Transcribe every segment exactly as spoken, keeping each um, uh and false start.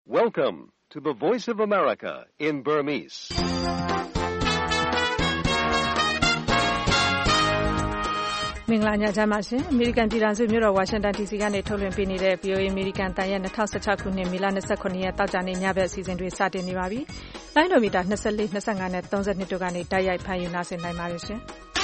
Welcome to the Voice of America in Burmese. ။မင်္ဂလာညချမ်းပါရှင်။ American ပြည်ထောင်စုမြို့တော် Washington ဒီ စီ ကနေထုတ်လွှင့်ပေးနေတဲ့ ဗွီအိုအေ American တန်ရဲ့၂၀၁၆ခုနှစ်မေလ၂၇ရက်တောက်ကြနေ့ညဘက်အစီအစဉ်တွေစတင်နေပါပြီ။လိုင်းဒိုမီတာ၂၄ ၂၅နဲ့၃၂တို့ကနေတိုက်ရိုက်ဖန်ယူနာဆင်နိုင်ပါတယ်ရှင်။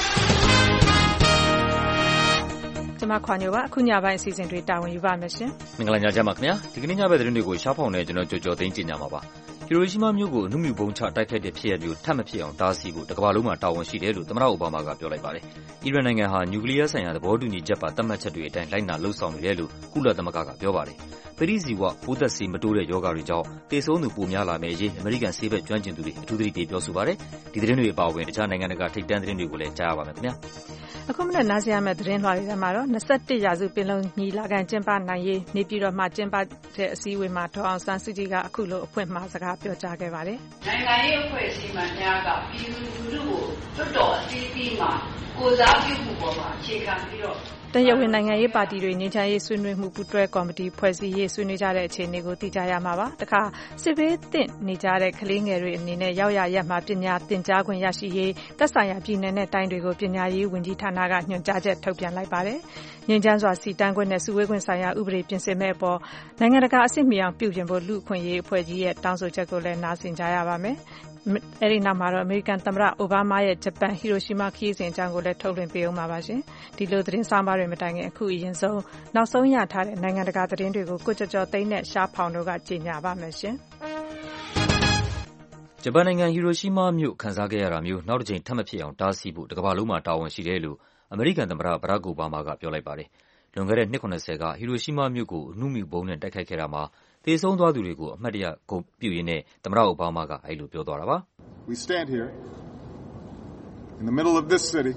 ကျွန်မခွာညိုပါအခုညပိုင်းအစီအစဉ်တွေတာဝန်ယူပါမယ်ရှင်။မင်္ဂလာညချမ်းပါခင်ဗျာ။ဒီကနေ့ညဘက်သတင်းတွေကိုရှားဖောင်နဲ့ကျွန်တော်ကြော်ကြော်သိမ်းကြင်ကြမှာပါ။ဟီရိုရှီးမားမြို့ကိုအနုမြူဘုံချတိုက်ခိုက်တဲ့ဖြစ်ရပ်မျိုးထပ်မဖြစ်အောင်တားဆီးဖို့တကမ္ဘာလုံးမှာတာဝန်ရှိတယ်လို့သမ္မတအိုဘားမားကပြောလိုက်ပါတယ်။အီရန်နိုင်ငံဟာနျူကလ িয়ার ဆိုင်ရာသဘောတူညီချက်ပါသတ်မှတ်ချက်တွေအတိုင်းလိုက်နာလှုပ်ဆောင်နေတယ်လို့ကုလသမဂ္ဂကပြောပါတယ်။ပရိစီဝပိုးသက်ဆေးမတိုးတဲ့ရောဂါတွေကြောင့်သေဆုံးသူပိုများလာမယ့်အရေးအမေရိကန်ဆေးဘက်ကျွမ်းကျင်သူတွေအထူးသတိပေးပြောဆိုပါတယ်။ဒီသတင်းတွေအပါအဝင်တခြားနိုင်ငံတကာထိပ်တန်းသတင်းတွေကိုလည်းကြားရပါမယ်ခင်ဗျာ။အခုမနေ့နားဆင်ရမယ့်သတင်းလွှာတွေထဲမှာတော့၂၁ရာစုပင်လုံညီလာခံကျင်းပနိုင်ရေးနေပြည်တော်မှာကျင်းပတဲ့အစည်းအဝေးမှာဒေါ်အောင်ဆန်းစုကြည်ကအခုလိုအဖွင့်မှာစကားပြောကြားခဲ့ပါတယ်။နိုင်ငံရေးအဖွဲ့အစည်းမှများကပြည်သူလူထုကိုလွတ်တော်အစည်းအဝေးမှာကိုစားပြုမှုပေါ်မှာအခြေခံပြီးတော့တရားဝင်နိုင်ငံရေးပါတီတွေငြိမ်းချမ်းရေးဆွေးနွေးမှုပူးတွဲကော်မတီဖွဲ့စည်းရေးဆွေးနွေးကြတဲ့အခြေအနေကိုသိကြရမှာပါ။တခါစစ်ဘေးသင့်နေကြတဲ့ကလေးငယ်တွေအနေနဲ့ရောက်ရရက်မှာပညာသင်ကြားခွင့်ရရှိရေးသက်ဆိုင်ရာပြည်နယ်နဲ့တိုင်းတွေကိုပညာရေးဝန်ကြီးဌာနကညွှန်ကြားချက်ထုတ်ပြန်လိုက်ပါတယ်။ငြိမ်းချမ်းစွာစီတန်းခွင့်နဲ့စုဝေးခွင့်ဆိုင်ရာဥပဒေပြင်ဆင်မဲ့အပေါ်နိုင်ငံတကာအဆင့်မီအောင်ပြုပြင်ဖို့လူ့အခွင့်အရေးအဖွဲ့ကြီးရဲ့တောင်းဆိုချက်ကိုလည်းနားဆင်ကြရပါမယ်။အဲဒီနောက်မှာတော့အမေရိကန်သမ္မတအိုဘားမားရဲ့ဂျပန်ဟီရိုရှီးမားခရီးစဉ်အကြောင်းကိုလည်းထုတ်လွှင့်ပေးအောင်ပါပါရှင်။ဒီလိုသတင်းဆောင်ပါတွေမတိုင်ခင်အခုအရင်ဆုံးနောက်ဆုံးရထားတဲ့နိုင်ငံတကာသတင်းတွေကိုကိုကျော်ကျော်သိန်းနဲ့ရှားဖောင်တို့ကကြေညာပါမယ်ရှင်။ဂျပန်နိုင်ငံဟီရိုရှီးမားမြို့ခံစားခဲ့ရတာမျိုးနောက်တစ်ချိန်ထပ်မဖြစ်အောင်တားဆီးဖို့တကမ္ဘာလုံးမှာတာဝန်ရှိတယ်လို့အမေရိကန်သမ္မတဘရက်အိုဘားမားကပြောလိုက်ပါတယ်။လွန်ခဲ့တဲ့နှစ်၇၀ကဟီရိုရှီးမားမြို့ကိုအနုမြူဘုံနဲ့တိုက်ခိုက်ခဲ့တာမှာသေဆုံးသွားသူတွေကိုအမှတ်တရဂုဏ်ပြုရင်းနဲ့သမ္မတအိုဘားမားကအဲဒီလိုပြောသွားတာပါ။ We stand here in the middle of this city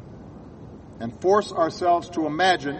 and force ourselves to imagine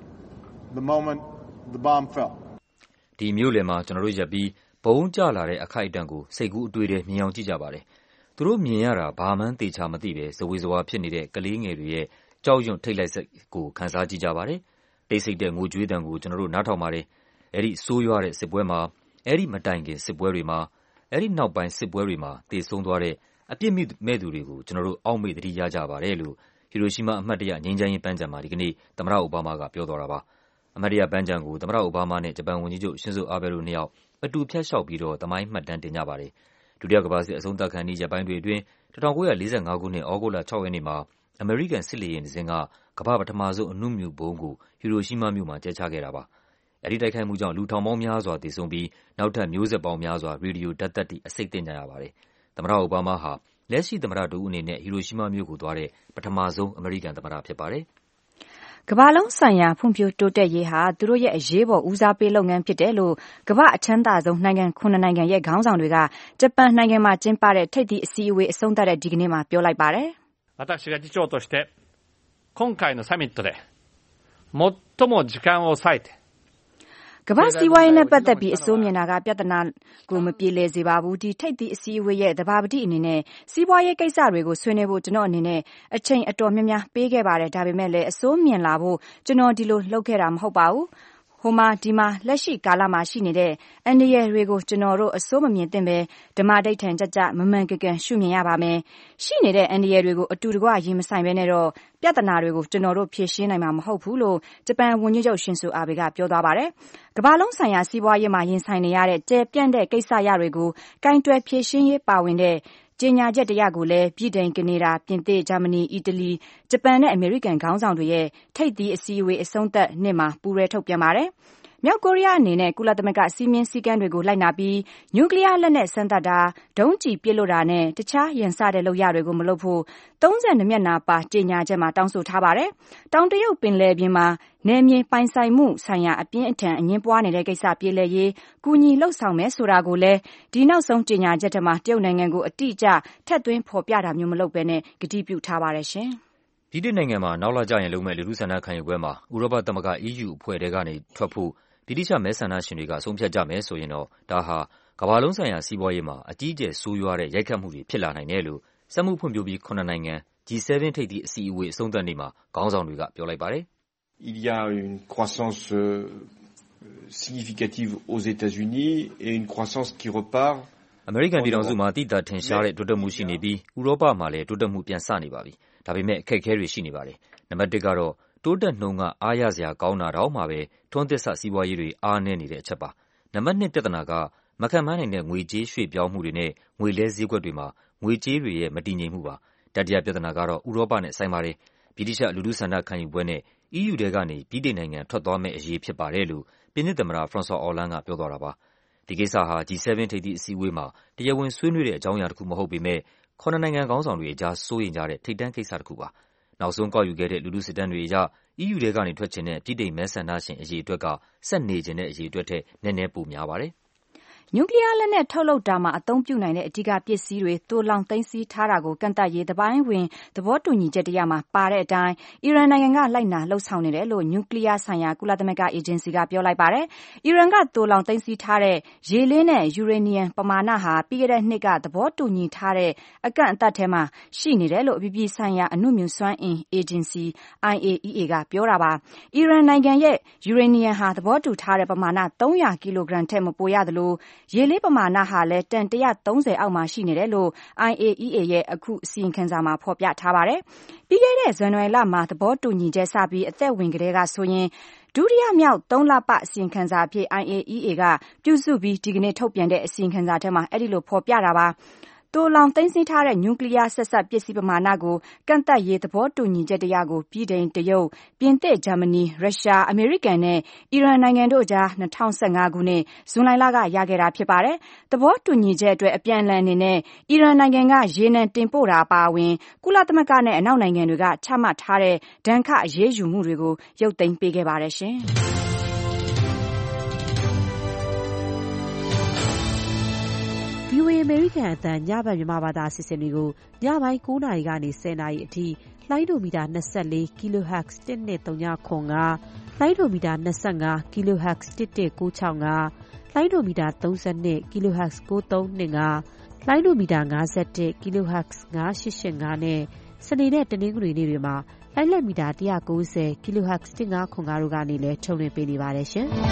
the moment the bomb fell. ဒီမြို့လယ်မှာကျွန်တော်တို့ရပ်ပြီးဘုံကျလာတဲ့အခိုက်အတန့်ကိုစိတ်ကူးအတွေ့တွေမြင်အောင်ကြည့်ကြပါတယ်။သူတို့မြင်ရတာဘာမှန်းသေချာမသိပဲဇဝေဇဝါဖြစ်နေတဲ့ကလေးငယ်တွေရဲ့ကြောက်ရွံ့ထိတ်လိုက်စိတ်ကိုခံစားကြည့်ကြပါတယ်။တိတ်ဆိတ်တဲ့ငိုကြွေးတံကိုကျွန်တော်တို့နားထောင်ပါတယ်။အဲဒီဆိုးရွားတဲ့စစ်ပွဲမှာအဲဒီမတိုင်ခင်စစ်ပွဲတွေမှာအဲဒီနောက်ပိုင်းစစ်ပွဲတွေမှာသေဆုံးသွားတဲ့အပြစ်မဲ့သူတွေကိုကျွန်တော်တို့အောက်မေ့သတိရကြပါတယ်လို့ဟီရိုရှီးမားအမှတ်တရငြိမ်းချမ်းရေးပန်းခြံမှာဒီကနေ့သမ္မတအိုဘားမားကပြောသွားတာပါ။အမှတ်တရပန်းခြံကိုသမ္မတအိုဘားမားနဲ့ဂျပန်ဝန်ကြီးချုပ်ရှင်ဇိုအာဘဲတို့နှစ်ယောက်အတူဖြတ်လျှောက်ပြီးတော့သမိုင်းမှတ်တမ်းတင်ကြပါတယ်။ဒုတိယကမ္ဘာစစ်အဆုံးသတ်ခါနီးရက်ပိုင်းတွေအတွင်း၁၉၄၅ခုနှစ်ဩဂုတ်လ၆ရက်နေ့မှာအမေရိကန်စစ်လေယာဉ်တစ်စင်းကကမ္ဘာပထမဆုံးအနုမြူဘုံကိုဟီရိုရှီးမားမြို့မှာကျဲချခဲ့တာပါ။အဲဒီတိုက်ခိုက်မှုကြောင့်လူထောင်ပေါင်းများစွာသေဆုံးပြီးနောက်ထပ်မျိုးဆက်ပေါင်းများစွာရေဒီယိုဓာတ်သတ္တိအဆိပ်သင့်ကြရပါတယ်။သမ္မတအိုဘားမားဟာလက်ရှိသမ္မတတဦးအနေနဲ့ဟီရိုရှီးမားမြို့ကိုသွားတဲ့ပထမဆုံးအမေရိကန်သမ္မတဖြစ်ပါတယ်။ကမ္ဘာလုံးဆိုင်ရာဖွံ့ဖြိုးတိုးတက်ရေးဟာသူတို့ရဲ့အရေးပေါ်ဦးစားပေးလုပ်ငန်းဖြစ်တယ်လို့ကမ္ဘာအချမ်းသာဆုံးနိုင်ငံခုနှစ်နိုင်ငံရဲ့ခေါင်းဆောင်တွေကဂျပန်နိုင်ငံမှာကျင်းပတဲ့ထိပ်သီးအစည်းအဝေးအဆုံးသတ်တဲ့ဒီကနေ့မှာပြောလိုက်ပါတယ်။私が議長として今回のサミットで最も時間を割いてကမ္ဘာစီးပွားရေးနဲ့ပတ်သက်ပြီးအစိုးမြင်တာကပြဿနာကိုမပြေလည်စေပါဘူးဒီထိပ်သီးအစည်းအဝေးရဲ့သဘာပတိအနေနဲ့စီးပွားရေးကိစ္စတွေကိုဆွေးနွေးဖို့ကျွန်တော်အနေနဲ့အချိန်အတော်များများပေးခဲ့ပါတယ်ဒါပေမဲ့လည်းအစိုးမြင်လာဖို့ကျွန်တော်ဒီလိုလုပ်ခဲ့တာမဟုတ်ပါဘူးဟိုမှာဒီမှာလက်ရှိကာလမှာရှိနေတဲ့အန်ဒီရယ်တွေကိုကျွန်တော်တို့အစိုးမမြင်သင့်ပဲဓမ္မဒိဋ္ဌံကြကြမမှန်ကန်ကန်ရှုမြင်ရပါမယ်ရှိနေတဲ့အန်ဒီရယ်တွေကိုအတူတကွရင်မဆိုင်ပဲနဲ့တော့ပြဿနာတွေကိုကျွန်တော်တို့ဖြေရှင်းနိုင်မှာမဟုတ်ဘူးလို့ဂျပန်ဝန်ကြီးချုပ်ရှင်ဆူအာဘေကပြောသွားပါတယ်ကမ္ဘာလုံးဆိုင်ရာစီးပွားရေးမှာရင်ဆိုင်နေရတဲ့ကျယ်ပြန့်တဲ့ကိစ္စရပ်တွေကိုကင်တွယ်ဖြေရှင်းရေးပါဝင်တဲ့ကြေညာချက်တရကိုလည်းပြည်တိုင်ကနေဒါပြင်သစ်ဂျာမနီအီတလီဂျပန်နဲ့အမေရိကန်ခေါင်းဆောင်တွေရဲ့ထိပ်သီးအစည်းအဝေးအဆုံးသတ်နှစ်မှာပူးရဲထုတ်ပြန်ပါတယ်မြောက်ကိုရီးယားအနေနဲ့ကုလသမဂ္ဂစီမင်းစည်းကမ်းတွေကိုလိုက်နာပြီးနျူကလ িয়ার လက်နက်စမ်းသပ်တာဒုံးကျည်ပစ်လွှတ်တာနဲ့တခြားရန်စတဲ့လုပ်ရတွေကိုမလုပ်ဖို့သုံးဆယ်နှစ်မျက်နှာပါကြေညာချက်မှာတောင်းဆိုထားပါတယ်။တောင်တရုတ်ပင်လယ်ပြင်မှာနယ်မြေပိုင်ဆိုင်မှုဆိုင်ရာအပြင်းအထန်အငင်းပွားနေတဲ့ကိစ္စပြေလည်ရေးကူညီလှုပ်ဆောင်မယ်ဆိုတာကိုလည်းဒီနောက်ဆုံးကြေညာချက်ထဲမှာတရုတ်နိုင်ငံကိုအတိအကျထပ်သွင်းဖော်ပြတာမျိုးမလုပ်ဘဲနဲ့ကတိပြုထားပါတယ်ရှင်။ဗြိတိန်နိုင်ငံမှာနောက်လကျရင်လုပ်မဲ့လူထုဆန္ဒခံယူပွဲမှာဥရောပသမဂ္ဂ E U အဖွဲ့ထဲကနေထွက်ဖို့ဗြိတိရှမဲဆန္ဒရှင်တွေကဆုံးဖြတ်ကြမယ်ဆိုရင်တော့ဒါဟာကမ္ဘာလုံးဆိုင်ရာစီးပွားရေးမှာအကြီးအကျယ်ဆိုးရွားတဲ့ရိုက်ခတ်မှုတွေဖြစ်လာနိုင်တယ်လို့စက်မှုဖွံ့ဖြိုးပြီးခုနှစ်နိုင်ငံ G 7 ထိပ်သီးအစည်းအဝေးအဆုံးသတ်နေ့မှာခေါင်းဆောင်တွေကပြောလိုက်ပါတယ်။ Il y a une croissance significative aux États-Unis et une croissance qui repart အမေရိကန်ပြည်ထောင်စုမှာတိကျထင်ရှားတဲ့တိုးတက်မှုရှိနေပြီးဥရောပမှာလည်းတိုးတက်မှုပြန်ဆနေပါပြီ။ဒါပေမဲ့အခက်အခဲတွေရှိနေပါတယ်။နံပါတ်တစ်ကတော့တိုးတက်နှုန်းကအားရစရာကောင်းတာတောင်မှပဲထွန်းသစ်စစီးပွားရေးတွေအားနည်းနေတဲ့အချက်ပါ။နံပါတ်နှစ်ပြဿနာကမခံမနိုင်တဲ့ငွေကြေးရွှေ့ပြောင်းမှုတွေနဲ့ငွေလဲဈေးကွက်တွေမှာငွေကြေးတွေရဲ့မတည်ငြိမ်မှုပါ။တတိယပြဿနာကတော့ဥရောပနဲ့ဆိုင်ပါတယ်။ဗြိတိရှလူထုဆန္ဒခံယူပွဲနဲ့ E U ထဲကနေပြည်ထောင်နိုင်ငံထွက်သွားမယ့်အရေးဖြစ်ပါတယ်လို့ပြင်သစ်သမ္မတ François Hollande ကပြောသွားတာပါ။ဒီကိစ္စဟာ G 7 ထိပ်သီးအစည်းအဝေးမှာတရားဝင်ဆွေးနွေးတဲ့အကြောင်းအရာတစ်ခုမဟုတ်ပေမဲ့ခုနှစ်နိုင်ငံခေါင်းဆောင်တွေအကြားစိုးရိမ်ကြတဲ့ထိပ်တန်းကိစ္စတစ်ခုပါ။နောက်ဆုံးကောက်ယူခဲ့တဲ့လူထုစစ်တမ်းတွေအရ E U ထဲကနေထွက်ချင်တဲ့ပြည်ထောင်မဲဆန္ဒရှင်အရေးအတွက်ကဆက်နေချင်တဲ့အရေးအတွက်ထက်နည်းနည်းပိုများပါတယ်။နျူကလ িয়ার လက်နက်ထုတ်လုပ်တာမှာအသုံးပြုနိုင်တဲ့အဓိကပစ္စည်းတွေသိုလှောင်သိမ်းဆည်းထားတာကိုကန့်သတ်ရေးသပိုင်းဝင်သဘောတူညီချက်တရမှာပါတဲ့အတိုင်းအီရန်နိုင်ငံကလိုက်နာလှုပ်ဆောင်နေတယ်လို့နျူကလ িয়ার ဆိုင်ရာကုလသမဂ္ဂအေဂျင်စီကပြောလိုက်ပါတယ်။အီရန်ကသိုလှောင်သိမ်းဆည်းထားတဲ့ရေလေးနဲ့ယူရေနီယံပမာဏဟာပြီးခဲ့တဲ့နှစ်ကသဘောတူညီထားတဲ့အကန့်အသတ်ထဲမှာရှိနေတယ်လို့အပြည်ပြည်ဆိုင်ရာအနုမြူစွမ်းအင်အေဂျင်စီ I A E A ကပြောတာပါ။အီရန်နိုင်ငံရဲ့ယူရေနီယံဟာသဘောတူထားတဲ့ပမာဏသုံးရာကီလိုဂရမ်ထက်မပိုရသလိုရေလေးပမာဏဟာလည်းတန်one hundred thirtyအောက်မှာရှိနေတယ်လို့ I A E A ရဲ့အခုအစီရင်ခံစာမှာဖော်ပြထားပါတယ်။ပြီးခဲ့တဲ့ဇန်နဝါရီလမှာသဘောတူညီချက်စပြီးအသက်ဝင်ကလေးကဆိုရင်ဒုတိယမြောက်သုံးလပတ်အစီရင်ခံစာအဖြစ် I A E A ကပြုစုပြီးဒီကနေ့ထုတ်ပြန်တဲ့အစီရင်ခံစာထဲမှာအဲ့ဒီလိုဖော်ပြတာပါ။သိုလှောင်သိမ်းဆည်းထားတဲ့နျူကလ িয়ার ဆက်စပ်ပစ္စည်းပမာဏကိုကန့်သတ်ရေးသဘောတူညီချက်တရားကိုပြည်ထောင်တရုတ်ပြင်သစ်ဂျာမနီရုရှားအမေရိကန်နဲ့အီရန်နိုင်ငံတို့ကြားtwo thousand fifteenခုနှစ်ဇွန်လလကရခဲ့တာဖြစ်ပါတယ်။သဘောတူညီချက်အတွက်အပြန်အလှန်အနေနဲ့အီရန်နိုင်ငံကရေနံတင်ပို့တာအပါအဝင်ကုလသမဂ္ဂနဲ့အနောက်နိုင်ငံတွေကချမှတ်ထားတဲ့ဒဏ်ခတ်အရေးယူမှုတွေကိုရုပ်သိမ်းပေးခဲ့ပါတယ်ရှင်။ V O A အမေရိကန်အသံညဘက်မြန်မာဘာသာအစီအစဉ်တွေကိုညပိုင်းnineနာရီကနေtenနာရီအထိလိုင်းဒိုမီတာtwenty-four ကီလိုဟက်ဇ်one two three fiveလိုင်းဒိုမီတာtwenty-fiveကီလိုဟက်ဇ်one one nine sixလိုင်းဒိုမီတာthirty-twoကီလိုဟက်ဇ်nine three two fiveလိုင်းဒိုမီတာfifty-oneကီလိုဟက်ဇ်five eight eight fiveနဲ့စနေနဲ့တနင်္ဂနွေနေ့တွေမှာလိုင်းလက်မီတာone ninetyကီလိုဟက်ဇ်one five fiveတို့ကနေလည်းထုတ်လွှင့်ပေးနေပါတယ်ရှင်။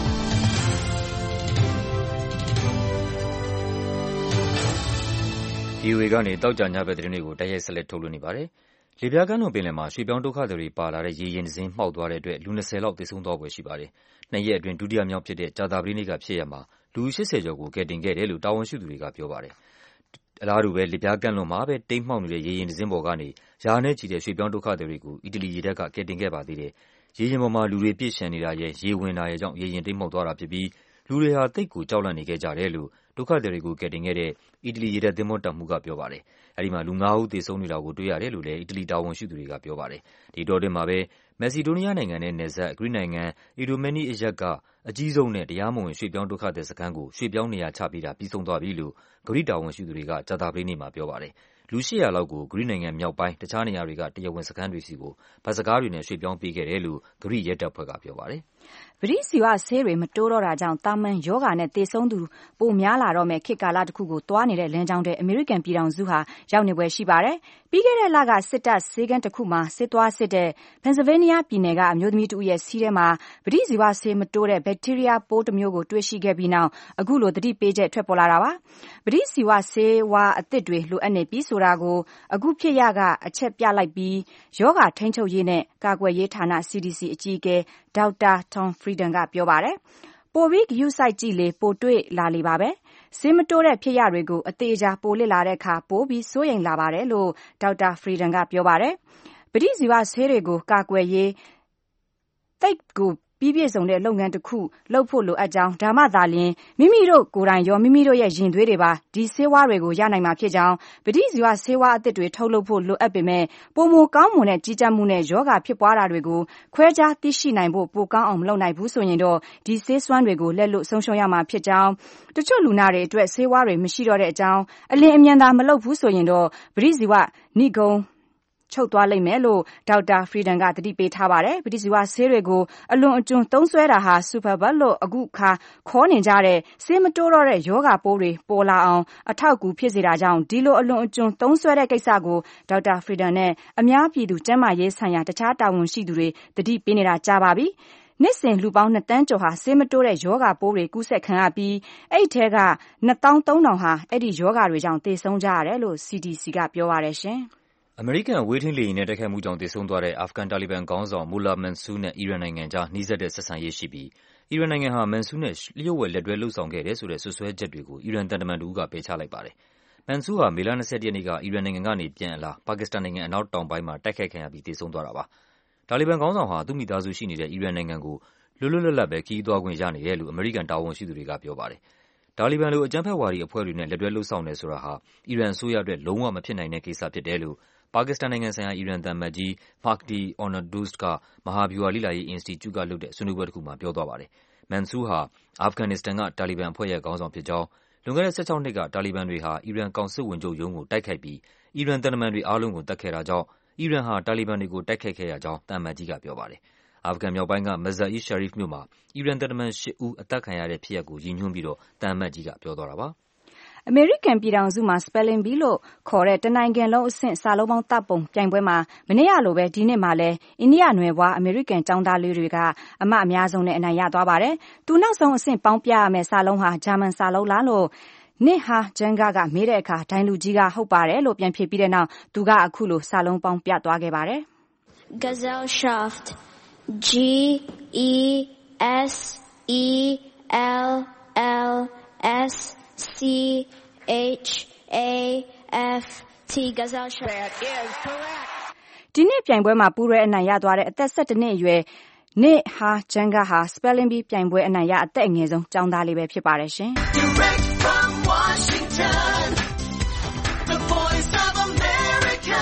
V O A ကနေတောက်ကြညဘက်သတင်းတွေကိုတိုက်ရိုက်ဆက်လက်ထုတ်လွှင့်နေပါတယ်။လေပြားကမ်းလွန်ပင်လယ်မှာရွှေပြောင်းဒုက္ခသည်တွေပါလာတဲ့ရေယာဉ်တစ်စင်းမှောက်သွားတဲ့အတွက်လူtwentyလောက်သေဆုံးသွားဖွယ်ရှိပါတယ်။နှစ်ရက်အတွင်းဒုတိယမြောက်ဖြစ်တဲ့ကြာသပတေးနေ့ကဖြစ်ရပ်မှာလူeightyကျော်ကိုကယ်တင်ခဲ့တယ်လို့တာဝန်ရှိသူတွေကပြောပါတယ်။အလားတူပဲလေပြားကမ်းလွန်မှာပဲတိမ်းမှောက်နေတဲ့ရေယာဉ်တစ်စင်းပေါ်ကနေရာနဲ့ချီတဲ့ရွှေပြောင်းဒုက္ခသည်တွေကိုအီတလီရေတပ်ကကယ်တင်ခဲ့ပါသေးတယ်။ရေယာဉ်ပေါ်မှာလူတွေပြည့်ရှံနေတာရဲ့ရေဝင်တာရဲ့ကြောင့်ရေယာဉ်တိမ်းမှောက်သွားတာဖြစ်ပြီးလူတွေဟာသိပ်ကိုကြောက်လန့်နေခဲ့ကြတယ်လို့ဒုက္ခသည်တွေကိုကယ်တင်ခဲ့တဲ့အီတလီရေတပ်သင်္ဘောတပ်မှူးကပြောပါတယ်။အဲဒီမှာလူfiveဦးသေဆုံးနေတာကိုတွေ့ရတယ်လို့လည်းအီတလီတာဝန်ရှိသူတွေကပြောပါတယ်။ဒီအတောအတွင်းမှာပဲမက်ဆီဒိုးနီးယားနိုင်ငံနဲ့နယ်စပ်ဂရိနိုင်ငံအီဒိုမဲနီအရပ်ကအကြီးဆုံးနဲ့တရားမဝင်ရွှေ့ပြောင်းဒုက္ခသည်စခန်းကိုရွှေ့ပြောင်းနေရာချပေးတာပြီးဆုံးသွားပြီလို့ဂရိတာဝန်ရှိသူတွေကကြာသပတေးနေ့မှာပြောပါတယ်။လူeight hundredလောက်ကိုဂရိနိုင်ငံမြောက်ပိုင်းတခြားနေရာတွေကတရားဝင်စခန်းတွေစီကိုဘတ်စ်ကားတွေနဲ့ရွှေ့ပြောင်းပေးခဲ့တယ်လို့ဂရိရဲတပ်ဖွဲ့ကပြောပါတယ်။ပဋိဇီဝဆေးတွေမတိုးတော့တာကြောင့်တာမန်ယောဂါနဲ့သေဆုံးသူပိုများလာတော့မဲ့ခေတ်ကာလတစ်ခုကိုသွားနေတဲ့လမ်းကြောင်းတဲ့အမေရိကန်ပြည်ထောင်စုဟာရောက်နေပွဲရှိပါတယ်။ပြီးခဲ့တဲ့လကစစ်တပ်ဆေးကန်းတစ်ခုမှာစစ်သွားစစ်တဲ့ပန်ဆယ်ဗေးနီးယားပြည်နယ်ကအမျိုးသမီးတဦးရဲ့စီးထဲမှာပဋိဇီဝဆေးမတိုးတဲ့ဘက်တီးရီးယားပိုးတစ်မျိုးကိုတွေ့ရှိခဲ့ပြီးနောက်အခုလိုသတိပေးချက်ထွက်ပေါ်လာတာပါ။ပဋိဇီဝဆေးဝါးအသစ်တွေလိုအပ်နေပြီဆိုတာကိုအခုဖြစ်ရကအချက်ပြလိုက်ပြီးယောဂါထိန်းချုပ်ရေးနဲ့ကာကွယ်ရေးဌာန C D C အကြီးအကဲဒေါက်တာ Tom Frieden ကပြောပါတယ်။ပိုပြီးဂရုစိုက်ကြည့်လေပိုတွေ့လာလေပါပဲ။ဆေးမတိုးတဲ့ဖြစ်ရတွေကိုအသေးအချာပိုလစ်လာတဲ့အခါပိုပြီးစိုးရိမ်လာပါတယ်လို့ဒေါက်တာ Frieden ကပြောပါတယ်။ပဋိဇီဝဆေးတွေကိုကာကွယ်ရေးသိပ်ကိုပြီးပြည့်စုံတဲ့လုပ်ငန်းတစ်ခုလုပ်ဖို့လိုအပ်ကြောင်းဒါမှသာလျှင်မိမိတို့ကိုယ်တိုင်ရောမိမိတို့ရဲ့ရင်သွေးတွေပါဒီဆေးဝါးတွေကိုရနိုင်မှာဖြစ်ကြောင်းပဋိဇီဝဆေးဝါးအသစ်တွေထုတ်လုပ်ဖို့လိုအပ်ပေမဲ့ပိုမိုကောင်းမွန်တဲ့ကြီးကြပ်မှုနဲ့ယောဂါဖြစ်ပွားတာတွေကိုခွဲခြားသိရှိနိုင်ဖို့ပိုကောင်းအောင်မလုပ်နိုင်ဘူးဆိုရင်တော့ဒီဆေးစွမ်းတွေကိုလက်လွတ်ဆုံးရှုံးရမှာဖြစ်ကြောင်းတချို့လူနာတွေအတွက်ဆေးဝါးတွေမရှိတော့တဲ့အကြောင်းအလင်းအမြန်သာမလုပ်ဘူးဆိုရင်တော့ပဋိဇီဝနိဂုံးချုပ်သွားလိမ့်မယ်လို့ဒေါက်တာ Frieden ကသတိပေးထားပါတယ်။ပဋိဇီဝဆေးတွေကိုအလွန်အကျွံသုံးစွဲတာဟာ Superbug လို့အခုခါခေါ်နေကြတဲ့ဆေးမတိုးတော့တဲ့ယောဂါပိုးတွေပေါ်လာအောင်အထောက်အကူဖြစ်စေတာကြောင့်ဒီလိုအလွန်အကျွံသုံးစွဲတဲ့ကိစ္စကိုဒေါက်တာ Frieden နဲ့အများပြည်သူကျန်းမာရေးဆိုင်ရာတခြားတာဝန်ရှိသူတွေသတိပေးနေတာကြာပါပြီ။နှစ်စဉ်လူပေါင်းနှစ်တန်းကျော်ဟာဆေးမတိုးတဲ့ယောဂပိုးတွေကူးစက်ခံရပြီးအဲ့ထဲကနှစ်သောင်းသုံးထောင်ဟာအဲ့ဒီယောဂတွေကြောင့်သေဆုံးကြရတယ်လို့ C D C ကပြောပါတယ်ရှင်။အမေရိကန်အဝေးထိန်းလေယာဉ်နဲ့တိုက်ခိုက်မှုကြောင့်သေဆုံးသွားတဲ့အာဖဂန်တာလီဘန်ခေါင်းဆောင် Mullah Mansour နဲ့အီရန်နိုင်ငံကြားနှီးစပ်တဲ့ဆက်ဆံရေးရှိပြီးအီရန်နိုင်ငံဟာ Mansour နဲ့လျှို့ဝှက်လက်တွဲလုပ်ဆောင်ခဲ့တယ်ဆိုတဲ့စွပ်စွဲချက်တွေကိုအီရန်သံတမန်တဦးကပယ်ချလိုက်ပါတယ်။ Mansour ဟာမေလ၂၁ရက်နေ့ကအီရန်နိုင်ငံကနေပြန်အလာပါကစ္စတန်နိုင်ငံအနောက်တောင်ပိုင်းမှာတိုက်ခိုက်ခံရပြီးသေဆုံးသွားတာပါ။တာလီဘန်ခေါင်းဆောင်ဟာသူ့မိသားစုရှိနေတဲ့အီရန်နိုင်ငံကိုလွတ်လွတ်လပ်လပ်ပဲခရီးသွားခွင့်ရနေတယ်လို့အမေရိကန်တာဝန်ရှိသူတွေကပြောပါတယ်။တာလီဘန်လိုအကြမ်းဖက်ဝါဒီအဖွဲ့တွေနဲ့လက်တွဲလုပ်ဆောင်တယ်ဆိုတာဟာအီရန်အစိုးရအတွက်လုံးဝမဖြစ်နိုင်တဲ့ကိစ္စဖြစ်တယ်လို့ပါကစ္စတန်နိုင်ငံဆိုင်ရာအီရန်သံအမတ်ကြီး Mahdi Onadost ကမဟာဗျူဟာလေ့လာရေးအင်စတီကျုကလုပ်တဲ့ဆွေးနွေးပွဲတစ်ခုမှာပြောသွားပါတယ်။ Mansour ဟာအာဖဂန်နစ္စတန်ကတာလီဘန်အဖွဲ့ရဲ့ခေါင်းဆောင်ဖြစ်ကြောင်းလွန်ခဲ့တဲ့၁၆နှစ်ကတာလီဘန်တွေဟာအီရန်ကောင်စစ်ဝန်ချုပ်ရုံးကိုတိုက်ခိုက်ပြီးအီရန်သံတမန်တွေအားလုံးကိုသတ်ခဲ့တာကြောင့်အီရန်ဟာတာလီဘန်တွေကိုတိုက်ခိုက်ခဲ့ရကြောင်းသံအမတ်ကြီးကပြောပါတယ်။အာဖဂန်မြောက်ပိုင်းက Mazar-i-Sharif မြို့မှာအီရန်သံတမန်၈ဦးအသတ်ခံရတဲ့ဖြစ်ရပ်ကိုရည်ညွှန်းပြီးတော့သံအမတ်ကြီးကပြောသွားတာပါ။အမေရိကန်ပြည်ထောင်စုမှာ Spelling Bee လို့ခေါ်တဲ့တနိုင်ငံလုံးအဆင့်စာလုံးပေါင်းတပ်ပုံပြိုင်ပွဲမှာမနေ့ကလိုပဲဒီနှစ်မှာလည်းအိန္ဒိယနွယ်ဘွားအမေရိကန်ကျောင်းသားလေးတွေကအမတ်အများဆုံးနဲ့အနိုင်ရသွားပါတယ်။သူနောက်ဆုံးအဆင့်ပေါင်းပြရမယ့်စာလုံးဟာဂျာမန်စာလုံးလားလို့နစ်ဟာဂျန်ဂါကမေးတဲ့အခါဒိုင်လူကြီးကဟုတ်ပါတယ်လို့ပြန်ဖြေပြီးတဲ့နောက်သူကအခုလိုစာလုံးပေါင်းပြသွားခဲ့ပါတယ်။ Gesellschaft G E S E L L S C H A F T Gesellschaft That is correct ဒီနေ့ပြိုင်ပွဲမှာပူးရဲအနိုင်ရသွားတဲ့အသက်၁၁နှစ်အရွယ်နစ်ဟာဂျန်ဂါဟာ Spelling Bee ပြိုင်ပွဲအနိုင်ရအသက်အငယ်ဆုံးကျောင်းသားလေးပဲဖြစ်ပါတယ်ရှင်။ Direct from Washington The Voice of America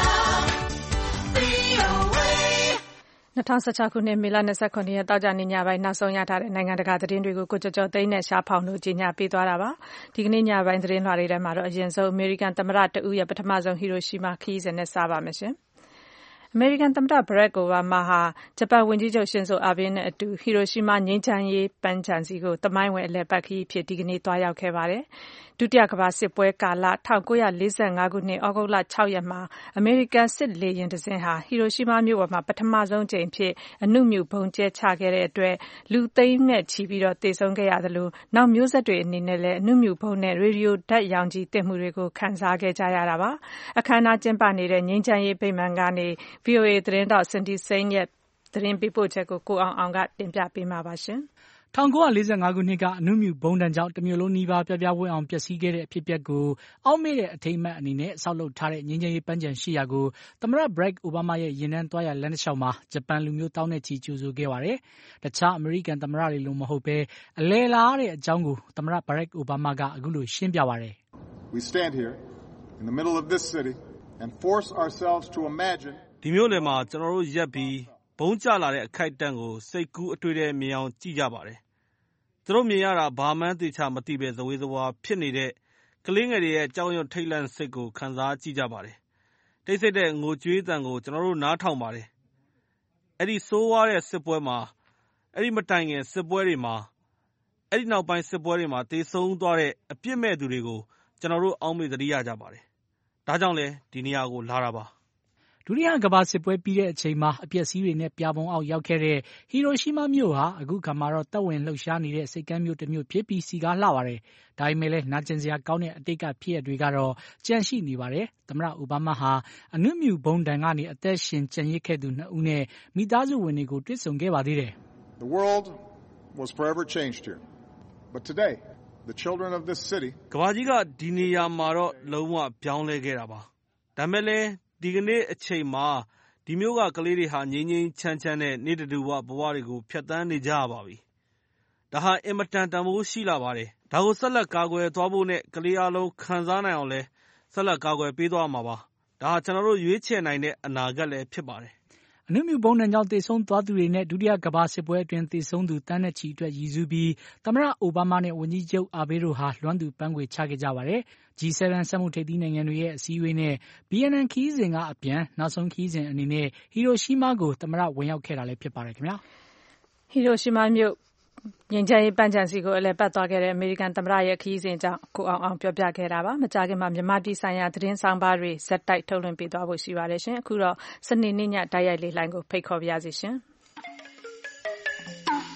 V O A ၂၀၁၆ခုနှစ်မေလ၂၇ရက်တောက်ကြနေ့ညပိုင်းနောက်ဆုံးရထားတဲ့နိုင်ငံတကာသတင်းတွေကိုကိုကျော်ကျော်သိန်းနဲ့ရှားဖောင်တို့ကြီးညာပေးသွားတာပါဒီကနေ့ညပိုင်းသတင်းလွှာတွေထဲမှာတော့အရင်ဆုံးအမေရိကန်သမ္မတတဦးရဲ့ပထမဆုံးဟီရိုရှီမာခရီးစဉ်နဲ့စပါမယ်ရှင်အမေရိကန်သမ္မတဘရက်အိုဘားမားဟာဂျပန်ဝန်ကြီးချုပ်ရှင်ဇိုအာဘေးနဲ့အတူဟီရိုရှီမာငြိမ်းချမ်းရေးပန်းခြံစီကိုသမိုင်းဝင်အလည်ပတ်ခရီးဖြစ်ဒီကနေ့သွားရောက်ခဲ့ပါတယ်ဒုတိယကမ္ဘာစစ်ပွဲကာလ၁၉၄၅ခုနှစ်ဩဂုတ်လ၆ရက်မှာအမေရိကန်စစ်လေယာဉ်တစ်စင်းဟာဟီရိုရှီမာမြို့ပေါ်မှာပထမဆုံးကြိမ်ဖြစ်အနုမြူဗုံးကျဲချခဲ့တဲ့အတွက်လူသိန်းနဲ့ချီပြီးတော့သေဆုံးခဲ့ရသလိုနောက်မျိုးဆက်တွေအနေနဲ့လည်းအနုမြူဗုံးနဲ့ရေဒီယိုဓာတ်ရောင်ခြည်သင့်မှုတွေကိုခံစားခဲ့ကြရတာပါအခမ်းအနားကျင်းပနေတဲ့ငြိမ်းချမ်းရေးဗိမာန်ကနေ V O A သတင်းတောက်စင်တီစိန်ရဲ့သတင်းပေးပို့ချက်ကိုကိုအောင်အောင်ကတင်ပြပေးမှာပါရှင်၁၉၄၅ခုနှစ်ကအနုမြူဗုံးဒဏ်ကြောင့်တမျိုးလုံးနီးပါးပြပြဝဲအောင်ပျက်စီးခဲ့တဲ့အဖြစ်အပျက်ကိုအောက်မေ့တဲ့အထိမ်းအမှတ်အနေနဲ့ဆောက်လုပ်ထားတဲ့ငြိမ်းချမ်းရေးပန်းခြံရှိရာကိုသမ္မတဘရက်အိုဘားမားရဲ့ရင်နှန်းသွားရလမ်းတစ်လျှောက်မှာဂျပန်လူမျိုးတောင်းနဲ့ချီကြိုဆိုခဲ့ပါတယ်။တခြားအမေရိကန်သမ္မတတွေလိုမဟုတ်ပဲအလယ်လာတဲ့အကြောင်းကိုသမ္မတဘရက်အိုဘားမားကအခုလိုရှင်းပြပါတယ်။ We stand here in the middle of this city and force ourselves to imagine ဒီမြို့နယ်မှာကျွန်တော်တို့ရက်ပြီးဘုံကျလာတဲ့အခိုက်အတန့်ကိုစိတ်ကူးအတွေ့နဲ့မြင်အောင်ကြည့်ကြပါတယ်။သူတို့မြင်ရတာဘာမှန်းသေချာမသိပဲဇဝေဇဝါဖြစ်နေတဲ့ကလေးငယ်တွေရဲ့ကြောက်ရွံ့ထိတ်လန့်စိတ်ကိုခံစားကြည့်ကြပါတယ်။တိတ်ဆိတ်တဲ့ငိုကြွေးသံကိုကျွန်တော်တို့နားထောင်ပါတယ်။အဲ့ဒီဆိုးဝါးတဲ့စစ်ပွဲမှာအဲ့ဒီမတိုင်ခင်စစ်ပွဲတွေမှာအဲ့ဒီနောက်ပိုင်းစစ်ပွဲတွေမှာသေဆုံးသွားတဲ့အပြစ်မဲ့သူတွေကိုကျွန်တော်တို့အောက်မေ့သတိရကြပါတယ်။ဒါကြောင့်လဲဒီနေရာကိုလာတာပါ။ဒုတိယကမ္ဘာစစ်ပွဲပြီးတဲ့အချိန်မှာအပျက်စီးတွေနဲ့ပြာပုံအောက်ရောက်ခဲ့တဲ့ဟီရိုရှီမာမြို့ဟာအခုခါမှာတော့တပ်ဝင်လှုပ်ရှားနေတဲ့စိတ်ကမ်းမြို့တစ်မြို့ဖြစ်ပြီးစီကားလှပါတယ်။ဒါပေမဲ့လည်းနာကျင်စရာကောင်းတဲ့အတိတ်ကဖြစ်ရပ်တွေကတော့ကြန့်ရှိနေပါတယ်။သမ္မတအိုဘားမားဟာအနုမြူဗုံးဒဏ်ကနေအသက်ရှင်ကျန်ရစ်ခဲ့သူနှစ်ဦးနဲ့မိသားစုဝင်တွေကိုတွေ့ဆုံခဲ့ပါသေးတယ်။ The world was forever changed here. But today, the children of this city ကမ္ဘာကြီးကဒီနေရာမှာတော့လုံးဝပြောင်းလဲခဲ့တာပါ။ဒါမဲ့လည်းဒီကနေ့အချိန်မှာဒီမျိုးကကလေးတွေဟာငြိမ်းငြိမ်းချမ်းချမ်းနဲ့နေတတူဝဘဝတွေကိုဖြတ်သန်းနေကြရပါပြီ။ဒါဟာအင်မတန်တန်ဖိုးရှိလာပါတယ်။ဒါကိုဆက်လက်ကာကွယ်သွားဖို့နဲ့ကလေးအလုံးခံစားနိုင်အောင်လဲဆက်လက်ကာကွယ်ပေးသွားမှာပါ။ဒါဟာကျွန်တော်တို့ရွေးချယ်နိုင်တဲ့အနာဂတ်လည်းဖြစ်ပါတယ်။အနုမြူဗုံးဒဏ်ကြောင့်သေဆုံးသွားသူတွေနဲ့ဒုတိယကမ္ဘာစစ်ပွဲအတွင်းသေဆုံးသူတန်းနဲ့ချီအတွက်ရည်စူးပြီးသမ္မတအိုဘားမားနဲ့ဝန်ကြီးချုပ်အာဘေးတို့ဟာလွမ်းသူပန်းခွေချခဲ့ကြပါတယ်။ G 7 စက်မှုထိပ်သီးနိုင်ငံတွေရဲ့အစည်းအဝေးနဲ့ ဗီယက်နမ်ခရီးစဉ်ကအပြန်နောက်ဆုံးခရီးစဉ်အနေနဲ့ဟီရိုရှီမာကိုသမ္မတဝင်ရောက်ခဲ့တာလည်းဖြစ်ပါတယ်ခင်ဗျာ။ဟီရိုရှီမာမြို့ငြိမ်းချမ်းရေးပန်းခြံစီကိုအလည်ပတ်သွားခဲ့တဲ့အမေရိကန်သမ္မတရဲ့ခရီးစဉ်ကြောင့်ကိုအောင်အောင်ပြောပြခဲ့တာပါ။မကြာခင်မှာမြန်မာပြည်ဆိုင်ရာသတင်းဆောင်ပါတွေဇက်တိုက်ထုတ်လွှင့်ပေးသွားဖို့ရှိပါတယ်ရှင်။အခုတော့စနေနေ့ညတိုက်ရိုက်လေးလိုင်းကိုဖိတ်ခေါ်ပါရစေရှင်။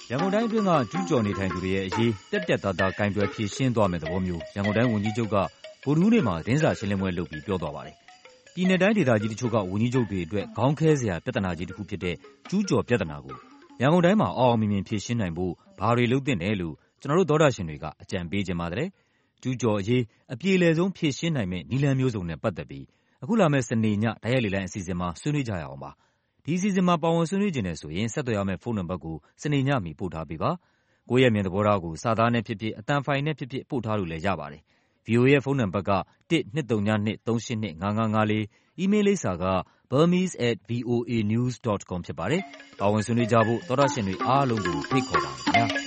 ရန်ကုန်တိုင်းအတွင်းကကျူးကျော်နေထိုင်သူတွေရဲ့အရေးတက်တက်သားသားကိုင်တွယ်ဖြေရှင်းသွားမယ့်သဘောမျိုးရန်ကုန်တိုင်းဝန်ကြီးချုပ်ကဗုဒ္ဓဟူးနေ့မှာသတင်းစာရှင်းလင်းပွဲလုပ်ပြီးပြောသွားပါတယ်။ပြည်내တိုင်းဒေသကြီးတချို့ကဝန်ကြီးချုပ်တွေအတွက်ခေါင်းခဲစရာပြဿနာကြီးတစ်ခုဖြစ်တဲ့ကျူးကျော်ပြဿနာကိုရန်ကုန်တိုင်းမှာအောင်အောင်မြင်မြင်ဖြေရှင်းနိုင်ဖို့ဘာတွေလုပ်သင့်တယ်လို့ကျွန်တော်တို့သောတာရှင်တွေကအကြံပေးခြင်းပါတယ်။ကျူးကျော်အရေးအပြေလည်ဆုံးဖြေရှင်းနိုင်မယ့်နည်းလမ်းမျိုးစုံနဲ့ပတ်သက်ပြီးအခုလာမယ့်စနေညတိုက်ရိုက်လေလံအစီအစဉ်မှာဆွေးနွေးကြရအောင်ပါ။ဒီအစီအစဉ်မှာပါဝင်ဆွေးနွေးခြင်းနဲ့ဆိုရင်ဆက်သွယ်ရမယ့်ဖုန်းနံပါတ်ကိုစနေညမီပို့ထားပေးပါ။ကိုယ့်ရဲ့မြင်သဘောထားကိုစာသားနဲ့ဖြစ်ဖြစ်အတန်ဖိုင်နဲ့ဖြစ်ဖြစ်ပို့ထားလို့လည်းရပါတယ်။ဗီအိုအေ ရဲ့ဖုန်းနံပါတ်ကone two three two three two eight two five five five fourအီးမေးလ်လိပ်စာက burmese at voanews dot com ဖြစ်ပါတယ်။ပါဝင်ဆွေးနွေးကြဖို့သောတာရှင်တွေအားလုံးကိုဖိတ်ခေါ်ပါတယ်ခင်ဗျာ။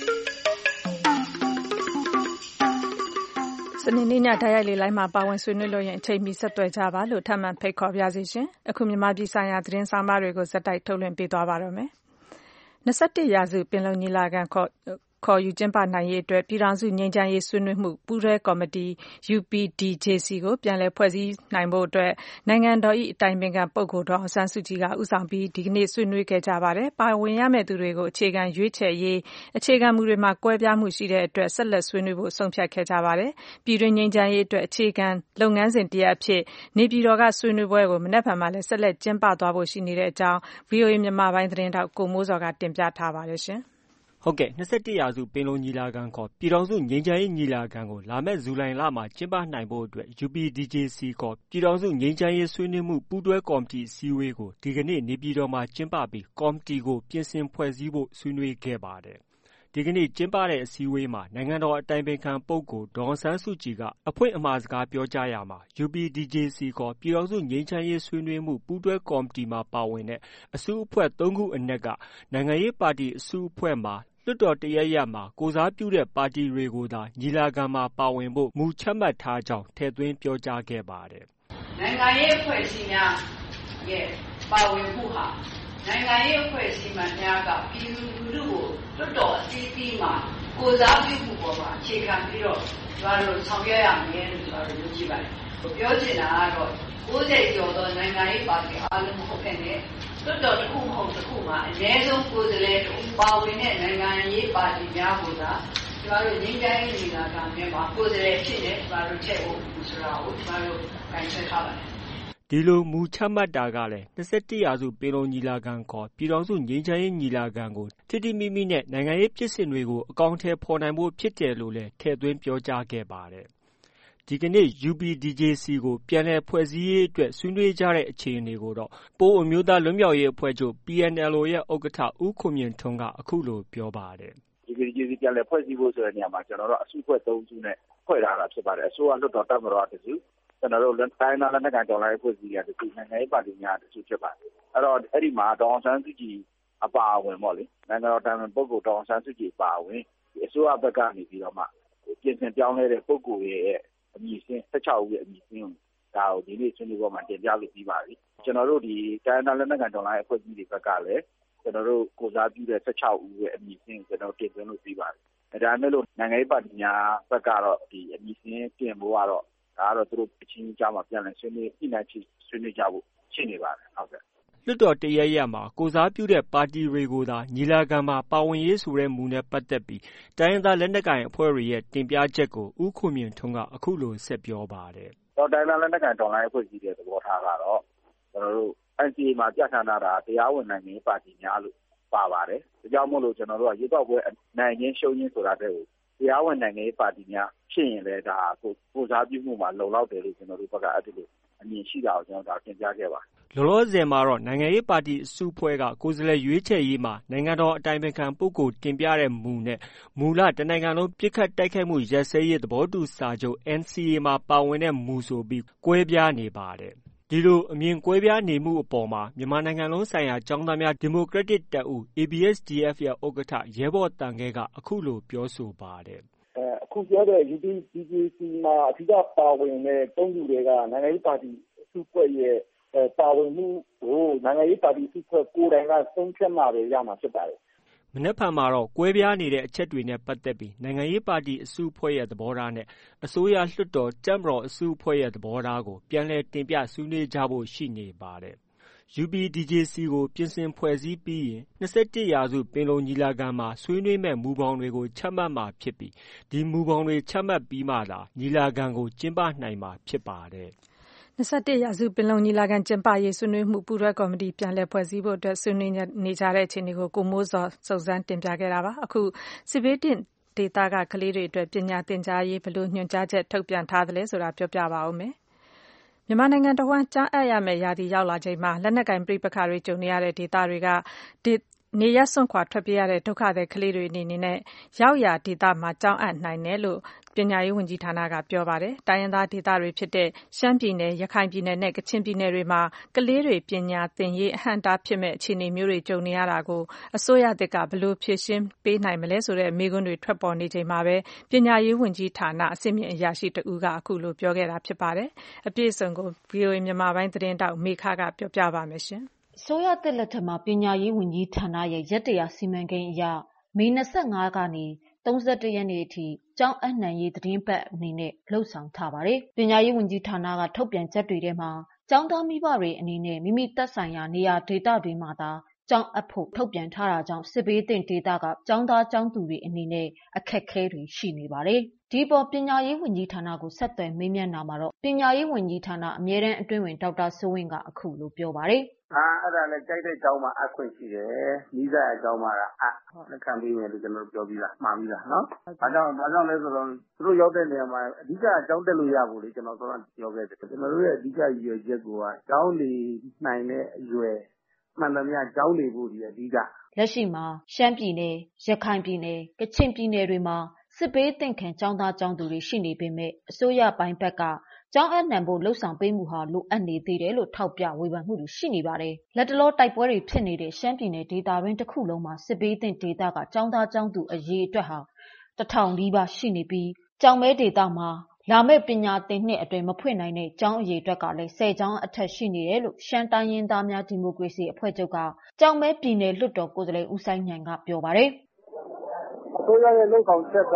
စနေနေ့ညတိုက်ရိုက်လေလိုင်းမှာပါဝင်ဆွေးနွေးလို့ရင်အချိန်မီဆက်သွယ်ကြပါလို့ထပ်မံဖိတ်ခေါ်ပါရစေရှင်။အခုမြန်မာပြည်ဆိုင်ရာသတင်းစာမတွေကိုဇက်တိုက်ထုတ်လွှင့်ပေးသွားပါတော့မယ်။၂၁ရာစုပင်လုံညီလာခံခေါ်ခေါ်ယူကျင်းပနိုင်ရေးအတွက်ပြည်ထောင်စုငြိမ်းချမ်းရေးဆွေးနွေးမှုပူးတွဲကော်မတီ ယူ ပီ ဒီ ဂျေ စီ ကိုပြန်လည်ဖွဲ့စည်းနိုင်ဖို့အတွက်နိုင်ငံတော်၏အတိုင်ပင်ခံပုဂ္ဂိုလ်ဒေါ်အောင်ဆန်းစုကြည်ကဦးဆောင်ပြီးဒီကနေ့ဆွေးနွေးခဲ့ကြပါတယ်။ပါဝင်ရမယ့်သူတွေကိုအခြေခံရွေးချယ်ရေးအခြေခံမူတွေမှာကွဲပြားမှုရှိတဲ့အတွက်ဆက်လက်ဆွေးနွေးဖို့ဆုံးဖြတ်ခဲ့ကြပါတယ်။ပြည်တွင်းငြိမ်းချမ်းရေးအတွက်အခြေခံလုပ်ငန်းစဉ်တရပ်အဖြစ်နေပြည်တော်ကဆွေးနွေးပွဲကိုမနက်ဖြန်မှာလည်းဆက်လက်ကျင်းပသွားဖို့ရှိနေတဲ့အကြောင်း ဗီအိုအေ မြန်မာပိုင်းသတင်းထောက်ကိုမိုးစော်ကတင်ပြထားပါတယ်ရှင်။ဟုတ်ကဲ့၂၁ရာစုပင်လုံညီလာခံခေါ်ပြည်ထောင်စုငြိမ်းချမ်းရေးညီလာခံကိုလာမယ့်ဇူလိုင်လမှာကျင်းပနိုင်ဖို့အတွက် ယူ ပီ ဒီ ဂျေ စီ ခေါ်ပြည်ထောင်စုငြိမ်းချမ်းရေးဆွေးနွေးမှုပူးတွဲကော်မတီအစည်းအဝေးကိုဒီကနေ့နေပြည်တော်မှာကျင်းပပြီးကော်မတီကိုပြင်ဆင်ဖွဲ့စည်းဖို့ဆွေးနွေးခဲ့ပါတယ်။ဒီကနေ့ကျင်းပတဲ့အစည်းအဝေးမှာနိုင်ငံတော်အတိုင်ပင်ခံပုဂ္ဂိုလ်ဒေါ်အောင်ဆန်းစုကြည်ကအဖွင့်အမှာစကားပြောကြားရာမှာ ယူ ပီ ဒီ ဂျေ စီ ခေါ်ပြည်ထောင်စုငြိမ်းချမ်းရေးဆွေးနွေးမှုပူးတွဲကော်မတီမှာပါဝင်တဲ့အစုအဖွဲ့သုံးခုအနက်ကနိုင်ငံရေးပါတီအစုအဖွဲ့မှာလွှတ်တော်တရပ်ရပ်မှာကိုယ်စားပြုတဲ့ပါတီတွေကိုသာညီလာခံမှာပါဝင်ဖို့မူချမှတ်ထားကြောင်းထည့်သွင်းပြောကြားခဲ့ပါတယ်။နိုင်ငံရေးအဖွဲ့အစည်းများရဲ့ပါဝင်မှုဟာနိုင်ငံရေးအဖွဲ့အစည်းများကပြည်သူလူထုကိုလွှတ်တော်အစည်းအဝေးမှာကိုယ်စားပြုမှုပေါ်မှာအခြေခံပြီးတော့ကျွန်တော်တို့ဆောင်ရွက်ရမယ်လို့ကျွန်တော်တို့ပြောကြည့်ပါတယ်။ပြောချင်တာကတော့၉၀ကျော်သောနိုင်ငံရေးပါတီအားလုံးမဟုတ်တဲ့နဲ့လွှတ်တော်တစ်ခုမဟုတ်တစ်ခုမှာအနည်းဆုံးကိုယ်စားလှယ်တစ်ဦးပါဝင်တဲ့နိုင်ငံရေးပါတီများကိုသာကျွန်တော်တို့ငြိမ်းချမ်းရေးညီလာခံမှာကိုယ်စားလှယ်ဖြစ်နေကျွန်တော်တို့ထည့်ဖို့ဆိုတာကိုကျွန်တော်တို့ခိုင်ဆက်ထားပါတယ်ဒီလိုမူချမှတ်တာကလည်း၂၁ရာစုပင်လုံညီလာခံခေါ်ပြည်ထောင်စုငြိမ်းချမ်းရေးညီလာခံကိုထိထိမိမိနဲ့နိုင်ငံရေးဖြစ်စဉ်တွေကိုအကောင်အထည်ဖော်နိုင်ဖို့ဖြစ်တယ်လို့လည်းထည့်သွင်းပြောကြားခဲ့ပါတယ်။ဒီကနေ့ ယူ ပီ ဒီ ဂျေ စီ ကိုပြန်လည်ဖွဲ့စည်းရေးအတွက်ဆွေးနွေးကြတဲ့အခြေအနေကိုတော့ပအိုဝ်းအမျိုးသားလွတ်မြောက်ရေးအဖွဲ့ချုပ် ပီ အန် အယ်လ် အို ရဲ့ဥက္ကဋ္ဌဦးခွန်မြင့်ထွန်းကအခုလိုပြောပါတယ်။ယူ ပီ ဒီ ဂျေ စီ ပြန်လည်ဖွဲ့စည်းဖို့ဆိုတဲ့နေရာမှာကျွန်တော်တို့အစုအဖွဲ့သုံးစုနဲ့ဖွဲ့ထားတာဖြစ်ပါတယ်။အစိုးရလွှတ်တော်တပ်မတော်တစုကျွန်တော်တို့တိုင်းသားလက်နက်ကိုင်တော်လှန်ရေးအဖွဲ့အစည်းတွေကတခုနိုင်ငံရေးပါတီများတခုဖြစ်ပါတယ်။အဲ့တော့အဲ့ဒီမှာဒေါ်အောင်ဆန်းစုကြည်အပါအဝင်ပေါ့လေနိုင်ငံတော်တိုင်ပင်ပုဂ္ဂိုလ်ဒေါ်အောင်ဆန်းစုကြည်အပါအဝင်ဒီအစိုးရဘက်ကနေပြီးတော့မှပြင်ဆင်ပြောင်းလဲတဲ့ပုဂ္ဂိုလ်ရဲ့အမည်စင်း၁၆ဦးရဲ့အမည်စင်းကိုဒါကိုဒီနေ့ဆွေးနွေးပွဲမှာတင်ပြလို့ပြီးပါပြီ။ကျွန်တော်တို့ဒီတိုင်းသားလက်နက်ကိုင်တော်လှန်ရေးအဖွဲ့အစည်းတွေဘက်ကလည်းကျွန်တော်တို့ကိုစားပြုတဲ့၁၆ဦးရဲ့အမည်စင်းကျွန်တော်တင်သွင်းလို့ပြီးပါပြီ။ဒါနဲ့လို့နိုင်ငံရေးပါတီများဘက်ကတော့ဒီအမည်စင်းတင်ဖို့ကတော့ဒါကတော့သူတို့အချင်းချင်းကြားမှာပြန်လည်ဆွေးနွေးညှိနှိုင်းဆွေးနွေးကြဖို့ရှိနေပါတယ်ဟုတ်ကဲ့လွှတ်တော်တရပ်ရပ်မှာကိုစားပြုတဲ့ပါတီတွေကိုသာညီလာခံမှာပါဝင်ရေးဆိုတဲ့မူနဲ့ပတ်သက်ပြီးတိုင်းရင်းသားလက်နက်ကိုင်အဖွဲ့တွေရဲ့တင်ပြချက်ကိုဦးခွန်မြင့်ထွန်းကအခုလိုဆက်ပြောပါတယ်။တော့တိုင်းရင်းသားလက်နက်ကိုင်တော်လှန်ရေးအဖွဲ့အစည်းတွေသဘောထားကတော့ကျွန်တော်တို့ အန် စီ အေ မှာပြဋ္ဌာန်းထားတာတရားဝင်နိုင်ငံရေးပါတီများလို့ပါပါတယ်။ဒါကြောင့်မို့လို့ကျွန်တော်တို့ကရွေးကောက်ပွဲနိုင်ခြင်းရှုံးခြင်းဆိုတာတဲ့ကိုတရားဝင်နိုင်ငံရေးပါတီများဖြစ်ရင်လည်းဒါကိုကိုစားပြုမှုမှာလုံလောက်တယ်လို့ကျွန်တော်တို့ဘက်ကအဲ့ဒီလိုအမြင်ရှိတာကိုကျွန်တော်ဒါတင်ပြခဲ့ပါလောလောဆယ်မှာတော့နိုင်ငံရေးပါတီအစုအဖွဲ့ကကိုယ်စားလှယ်ရွေးချယ်ရေးမှာနိုင်ငံတော်အတိုင်ပင်ခံပုဂ္ဂိုလ်တင်ပြတဲ့မူနဲ့မူလတနိုင်ငံလုံးပြစ်ခတ်တိုက်ခိုက်မှုရပ်စဲရေးသဘောတူစာချုပ် အန် စီ အေ မှာပါဝင်တဲ့မူဆိုပြီးကွဲပြားနေပါတယ်။ဒီလိုအမြင်ကွဲပြားနေမှုအပေါ်မှာမြန်မာနိုင်ငံလုံးဆိုင်ရာကျောင်းသားများဒီမိုကရက်တစ်တပ်ဦး အေ ဘီ အက်စ် ဒီ အက်ဖ် ရဲ့ဥက္ကဋ္ဌရဲဘော်တန်ခဲကအခုလိုပြောဆိုပါတယ်။အဲအခုပြောတဲ့ ယူ ပီ ဒီ ဂျေ စီ မှာအဓိကပါဝင်တဲ့သုံးခုတွေကနိုင်ငံရေးပါတီအစုအဖွဲ့ရဲ့ပါဝင်မှုကိုနိုင်ငံရေးပါတီအစုအဖွဲ့ကိုယ်တိုင်ကဆုံးဖြတ်မှပဲရမှာဖြစ်ပါတယ်။မနက်ဖြန်မှာတော့ကွဲပြားနေတဲ့အချက်တွေနဲ့ပတ်သက်ပြီးနိုင်ငံရေးပါတီအစုအဖွဲ့ရဲ့သဘောထားနဲ့အစိုးရလွှတ်တော်တပ်မတော်အစုအဖွဲ့ရဲ့သဘောထားကိုပြန်လည်တင်ပြဆွေးနွေးကြဖို့ရှိနေပါတယ်။ယူပီဒီဂျေစီ ကိုပြင်ဆင်ဖွဲ့စည်းပြီးရင်၂၁ရာစုပင်လုံညီလာခံမှာဆွေးနွေးမယ့်မူဘောင်တွေကိုချမှတ်မှာဖြစ်ပြီးဒီမူဘောင်တွေချမှတ်ပြီးမှသာညီလာခံကိုကျင်းပနိုင်မှာဖြစ်ပါတယ်။၂၁ရာစုပင်လုံညီလာခံကျင်းပရေးဆွေးနွေးမှုပူးတွဲကော်မတီပြန်လည်ဖွဲ့စည်းဖို့အတွက်ဆွေးနွေးနေကြတဲ့အခြေအနေကိုကိုမိုးဇော်စုံစမ်းတင်ပြခဲ့တာပါ။အခုစစ်ဘေးသင့်ဒေသကကလေးတွေအတွက်ပညာသင်ကြားရေးဘယ်လိုညွှန်ကြားချက်ထုတ်ပြန်ထားသလဲဆိုတာပြောပြပါဦးမယ်။မြန်မာနိုင်ငံတဝှမ်းကြားအပ်ရမယ့်ရာသီရောက်လာချိန်မှာလက်နက်ကိုင်ပဋိပက္ခတွေကြုံနေရတဲ့ဒေသတွေကနေရပ်စွန့်ခွာထွက်ပြေးရတဲ့ဒုက္ခသည်ကလေးတွေအနေနဲ့ရောက်ရာဒေသမှာကျောင်းအပ်နိုင်တယ်လို့ပညာရေးဝန်ကြီးဌာနကပြောပါတယ်။တိုင်းရင်းသားဒေသတွေဖြစ်တဲ့ရှမ်းပြည်နယ်၊ရခိုင်ပြည်နယ်နဲ့ကချင်ပြည်နယ်တွေမှာကလေးတွေပညာသင်ရေးအဟန့်အတားဖြစ်မဲ့အခြေအနေမျိုးတွေကြုံနေရတာကိုအစိုးရသစ်ကဘယ်လိုဖြေရှင်းပေးနိုင်မလဲဆိုတဲ့မေးခွန်းတွေထွက်ပေါ်နေချိန်မှာပဲပညာရေးဝန်ကြီးဌာနအဆင့်မြင့်အရာရှိတဦးကအခုလိုပြောခဲ့တာဖြစ်ပါတယ်။အပြည့်အစုံကို ဗွီအိုအေ မြန်မာပိုင်းသတင်းထောက်မေခကပြောပြပါမယ်ရှင်။အစိုးရသစ်လက်ထက်မှာပညာရေးဝန်ကြီးဌာနရဲ့ရက်တရာစီမံကိန်းအရမေ၂၅ကနေ၃၁ရက်နေ့အထိကျောင်းအပ်နှံရေးသတင်းပတ်အနေနဲ့လှုပ်ဆောင်ထားပါတယ်။ပညာရေးဝန်ကြီးဌာနကထုတ်ပြန်ချက်တွေထဲမှာကျောင်းသားမိဘတွေအနေနဲ့မိမိသက်ဆိုင်ရာနေရာဒေသတွေမှာသာကျောင်းအပ်ဖို့ထုတ်ပြန်ထားတာကြောင့်စစ်ဘေးသင့်ဒေသကကျောင်းသားကျောင်းသူတွေအနေနဲ့အခက်အခဲတွေရှိနေပါတယ်။ဒီပေါ်ပညာရေးဝန်ကြီးဌာနကိုဆက်သွယ်မေးမြန်းတာမှာတော့ပညာရေးဝန်ကြီးဌာနအမြဲတမ်းအတွင်းဝင်ဒေါက်တာစိုးဝင်းကအခုလိုပြောပါတယ်။အာအဲ့ဒါလည်းကြိုက်တဲ့ကျောင်းမှာအခွင့်ရှိတယ်။မိသားအကျောင်းမှာအလက်ခံပေးမယ်လို့ကျွန်တော်ပြောပြီးသားမှားပြီးသားနော်။ဘာကြောင့်ဘာကြောင့်လဲဆိုတော့သူတို့ရောက်တဲ့နေရာမှာအဓိကအကျောင်းတက်လို့ရဖို့လေကျွန်တော်ကတော့ပြောခဲ့တယ်။ကျွန်တော်တို့ရဲ့အဓိကရည်ရွယ်ချက်ကကျောင်းနေနိုင်တဲ့အရွယ်မှန်သမျှကျောင်းနေဖို့ဒီအဓိကလက်ရှိမှာရှမ်းပြည်နယ်၊ရခိုင်ပြည်နယ်၊ကချင်ပြည်နယ်တွေမှာစစ်ဘေးသင့်ခံကျောင်းသားကျောင်းသူတွေရှိနေပေမဲ့အစိုးရပိုင်းဘက်ကကျောင်းအပ်နှံဖို့လှုံ့ဆော်ပေးမှုဟာလိုအပ်နေသေးတယ်လို့ထောက်ပြဝေဖန်မှုတွေရှိနေပါတယ်။လက်တလောတိုက်ပွဲတွေဖြစ်နေတဲ့ရှမ်းပြည်နယ်ဒေသတွင်းတစ်ခုလုံးမှာစစ်ဘေးသင့်ဒေသကကျောင်းသားကျောင်းသူအရေးအတွက်ဟာတစ်ထောင်နီးပါးရှိနေပြီးကျောင်းမဲဒေသမှာလာမယ့်ပညာသင်နှစ်အတွင်းမဖွင့်နိုင်တဲ့ကျောင်းအရေးအတွက်ကလည်းဆယ်ကျောင်းအထက်ရှိနေတယ်လို့ရှမ်းတိုင်းရင်းသားများဒီမိုကရေစီအဖွဲ့ချုပ်ကကျောင်းမဲပြည်နယ်လွှတ်တော်ကိုယ်စားလှယ်ဦးဆိုင်နိုင်ကပြောပါတယ်။အစိုးရရဲ့လုပ်ဆောင်ချက်က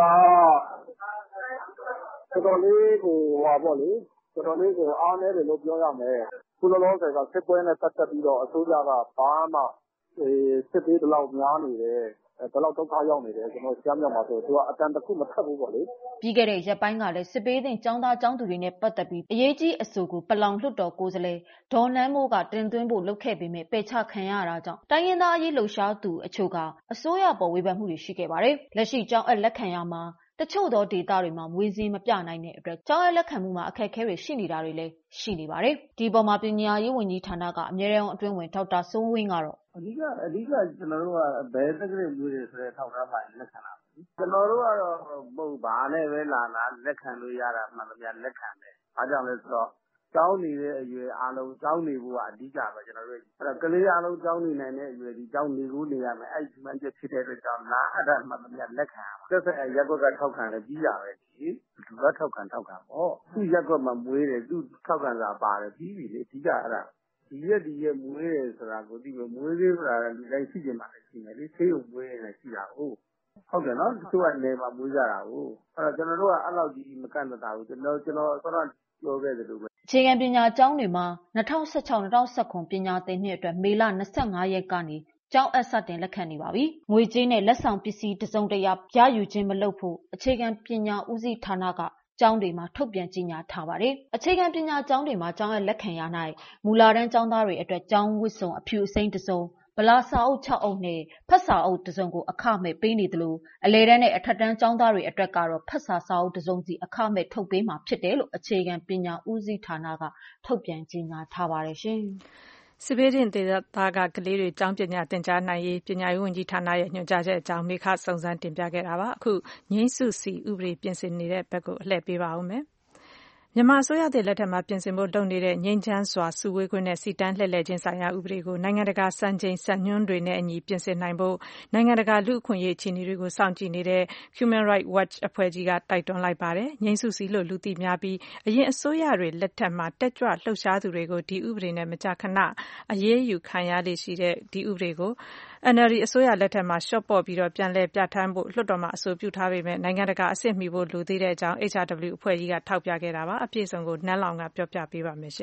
တော်တော်လေးကိုဟောပေါ့လေတော်တော်လေးကိုအားနည်းတယ်လို့ပြောရမယ်။ခုလောလောဆယ်ကစစ်ပွဲနဲ့ပတ်သက်ပြီးတော့အစိုးရကဘာမှစစ်ပေးတလောက်များနေတယ်။ဘယ်လောက်ဒုက္ခရောက်နေတယ်ကျွန်တော်ရှင်းပြမှာဆိုသူကအတန်တခုမထပ်ဘူးပေါ့လေပြီးခဲ့တဲ့ရက်ပိုင်းကလည်းစစ်ပေးတဲ့ကျောင်းသားကျောင်းသူတွေနဲ့ပတ်သက်ပြီးအရေးကြီးအဆိုကိုပလောင်လွှတ်တော်ကိုယ်စားလှယ်ဒေါ်နန်းမိုးကတင်သွင်းဖို့လုပ်ခဲ့ပေမဲ့ပယ်ချခံရတာကြောင့်တိုင်းရင်းသားအရေးလှုပ်ရှားသူအချို့ကအစိုးရပေါ်ဝေဖန်မှုတွေရှိခဲ့ပါတယ်လက်ရှိကျောင်းအပ်လက်ခံရမှာတချို့သောဒေသတွေမှာမွေးစည်းမပြနိုင်တဲ့အတွက်ကျောင်းအပ်လက်ခံမှုမှာအခက်အခဲတွေရှိနေတာတွေလည်းရှိနေပါတယ်ဒီပေါ်မှာပညာရေးဝန်ကြီးဌာနကအမြဲတမ်းအတွင်းဝင်ဒေါက်တာစိုးဝင်းကတော့အဓိကအဓိကကျွန်တော်တို့ကဘယ်တက္ကသိုလ်မျိုးတွေဆိုတဲ့ထောက်ထားပါလက်ခံတာကျွန်တော်တို့ကတော့ပုံဘာနဲ့ပဲလာလာလက်ခံလို့ရတာမှန်သမျှလက်ခံတယ်အားကြောင့်လဲဆိုတော့ကျောင်းနေတဲ့အရွယ်အားလုံးကျောင်းနေဖို့ကအဓိကပဲကျွန်တော်တို့အဲ့တော့ကလေးအားလုံးကျောင်းနေနိုင်တဲ့အရွယ်ဒီကျောင်းနေကိုနေရမယ်အဲ့ဒီမှန်ချက်ဖြစ်တဲ့အတွက်ကြောင့်လာအပ်တာမှန်သမျှလက်ခံရမှာသက်ဆိုင်ရက်ကွက်ကထောက်ခံတယ်ပြီးရပဲဒီသူကထောက်ခံထောက်ခံပေါ့သူရက်ကွက်မှာမွေးတယ်သူထောက်ခံစာပါတယ်ပြီးပြီလေအဓိကအဲ့ဒါဒီရက်ဒီရက်မွေးတယ်ဆိုတာကိုဒီမွေးသေးဆိုတာလူတိုင်းရှိကြမှာရှိတယ်လေသေးုံမွေးနေရှိတာဟုတ်ဟုတ်တယ်နော်သူကနေမှာမွေးကြတာဟုတ်အဲ့တော့ကျွန်တော်တို့ကအဲ့လောက်ကြီးမကန့်တာဘူးကျွန်တော်ကျွန်တော်ဆိုတော့ပြောခဲ့တယ်လို့ပဲအခြေခံပညာကျောင်းတွေမှာ၂၀၁၆ ၂၀၁၇ပညာသင်နှစ်အတွက်မေလ၂၅ရက်ကနေကျောင်းအပ်စတင်လက်ခံနေပါပြီ။ငွေကြေးနဲ့လက်ဆောင်ပစ္စည်းတစုံတရာရယူခြင်းမလုပ်ဖို့အခြေခံပညာဦးစီးဌာနကကျောင်းတွေမှာထုတ်ပြန်ကြေညာထားပါတယ်။အခြေခံပညာကျောင်းတွေမှာကျောင်းအပ်လက်ခံရ၌မူလာတန်းကျောင်းသားတွေအတွက်ကျောင်းဝတ်စုံအဖြူအစိမ်းတစုံဗလာစာအုပ်၆အုပ်နဲ့ဖတ်စာအုပ်တစုံကိုအခမဲ့ပေးနေသလိုအလဲတန်းနဲ့အထက်တန်းကျောင်းသားတွေအတွက်ကတော့ဖတ်စာစာအုပ်တစုံစီအခမဲ့ထုတ်ပေးမှာဖြစ်တယ်လို့အခြေခံပညာဦးစီးဌာနကထုတ်ပြန်ကြေညာထားပါတယ်ရှင်။စစ်ဘေးဒဏ်ဒေသကကလေးတွေကျောင်းပညာသင်ကြားနိုင်ရေးပညာရေးဝန်ကြီးဌာနရဲ့ညွှန်ကြားချက်အကြောင်းမေခစုံစမ်းတင်ပြခဲ့တာပါအခုငိမ့်စုစီဥပဒေပြင်ဆင်နေတဲ့ဘက်ကိုအလှည့်ပေးပါဦးမယ်မြန်မာအစိုးရသစ်လက်ထက်မှာပြင်ဆင်ဖို့လုပ်နေတဲ့ငြိမ်းချမ်းစွာစုဝေးခွင့်နဲ့စီတန်းလှည့်လည်ခြင်းဆိုင်ရာဥပဒေကိုနိုင်ငံတကာစံချိန်စံညွှန်းတွေနဲ့အညီပြင်ဆင်နိုင်ဖို့နိုင်ငံတကာလူ့အခွင့်အရေးအခြေအနေတွေကိုစောင့်ကြည့်နေတဲ့ Human Rights Watch အဖွဲ့ကြီးကတိုက်တွန်းလိုက်ပါတယ်။ငြိမ်းစုစီလို့လူသိများပြီးအရင်အစိုးရတွေလက်ထက်မှာတက်ကြွလှုပ်ရှားသူတွေကိုဒီဥပဒေနဲ့မကြာခဏအရေးယူခံရလေရှိတဲ့ဒီဥပဒေကိုအန်အယ်လ်ဒီအစိုးရလက်ထက်မှာရှော့ပေါ့ပြီးတော့ပြန်လည်ပြဋ္ဌာန်းဖို့လွှတ်တော်မှာအဆိုပြုထားပေမဲ့နိုင်ငံတကာအဆင့်မီဖို့လိုသေးတဲ့အကြောင်း H R W အဖွဲ့ကြီးကထောက်ပြခဲ့တာပါအပြည့်အစုံကိုနန်းလောင်ကပြောပြပေးပါမယ်ရှင်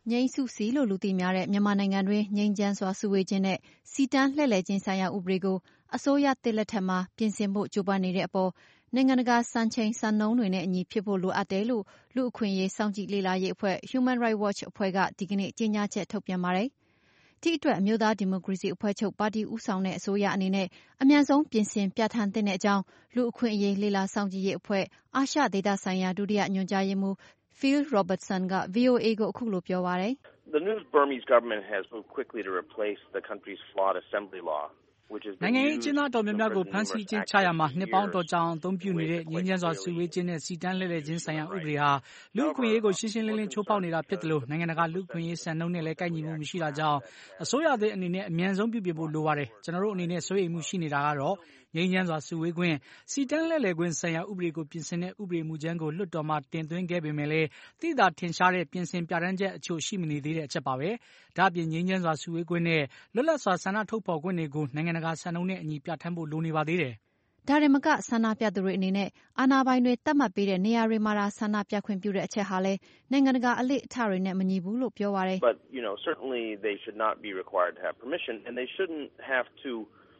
ငြိမ်းစုစီလို့လူသိများတဲ့မြန်မာနိုင်ငံတွင်ငြိမ်းချမ်းစွာစုဝေးခြင်းနဲ့စီတန်းလှည့်လည်ခြင်းဆိုင်ရာဥပဒေကိုအစိုးရတစ်လက်ထက်မှာပြင်ဆင်ဖို့ကြိုးပမ်းနေတဲ့အပေါ်နိုင်ငံတကာစံချိန်စံနှုန်းတွေနဲ့အညီဖြစ်ဖို့လိုအပ်တယ်လို့လူအခွင့်အရေးစောင့်ကြည့်လေ့လာရေးအဖွဲ့ Human Rights Watch အဖွဲ့ကဒီကနေ့ကြေညာချက်ထုတ်ပြန်ပါတယ်။ဒီအတွက်အမျိုးသားဒီမိုကရေစီအဖွဲ့ချုပ်ပါတီဦးဆောင်တဲ့အစိုးရအနေနဲ့အမြန်ဆုံးပြင်ဆင်ပြဋ္ဌာန်းသင့်တဲ့အကြောင်းလူအခွင့်အရေးလေ့လာစောင့်ကြည့်ရေးအဖွဲ့အာရှဒေသဆိုင်ရာဒုတိယညွှန်ကြားရေးမှူး Phil Robertson က V O A ကိုအခုလိုပြောပါတယ်။ The new Burmese government has moved quickly to replace the country's flawed assembly law. နိုင်ငံရေးအကျဉ်းသားတော်များများကိုဖမ်းဆီးခြင်းချရာမှာနှစ်ပေါင်းတော်ကြာအောင်အသုံးပြုနေတဲ့ငြိမ်းချမ်းစွာစုဝေးခြင်းနဲ့စီတန်းလှည့်လည်ခြင်းဆိုင်ရာဥပဒေဟာလူ့အခွင့်အရေးကိုရှင်းရှင်းလင်းလင်းချိုးဖောက်နေတာဖြစ်တယ်လို့နိုင်ငံတကာလူ့အခွင့်အရေးစံနှုန်းနဲ့လည်းကိုက်ညီမှုမရှိတာကြောင့်အစိုးရသစ်အနေနဲ့အမြန်ဆုံးပြုပြင်ဖို့လိုပါတယ်။ကျွန်တော်တို့အနေနဲ့စိုးရိမ်မှုရှိနေတာကတော့ငြိမ်းချမ်းစွာစုဝေးခွင့်စီတန်းလှည့်လည်ခွင့်ဆိုင်ရာဥပဒေကိုပြင်ဆင်တဲ့ဥပဒေမူကြမ်းကိုလွှတ်တော်မှာတင်သွင်းခဲ့ပေမဲ့လည်းသိသာထင်ရှားတဲ့ပြင်ဆင်ပြဋ္ဌာန်းချက်အချို့ရှိမနေသေးတဲ့အချက်ပါပဲ။ဒါ့အပြင်ငြိမ်းချမ်းစွာစုဝေးခွင့်နဲ့လွတ်လပ်စွာဆန္ဒထုတ်ဖော်ခွင့်တွေကိုနိုင်ငံတကာစံနှုန်းနဲ့အညီပြဋ္ဌာန်းဖို့လိုနေပါသေးတယ်။ဒါရင်မကဆန္ဒပြသူတွေအနေနဲ့အာဏာပိုင်တွေတတ်မှတ်ပေးတဲ့နေရာတွေမှာဆန္ဒပြခွင့်ပြုတဲ့အချက်ဟာလည်းနိုင်ငံတကာအလေ့အထတွေနဲ့မညီဘူးလို့ပြောပါတယ်။ But you know certainly they should not be required to have permission and they shouldn't have to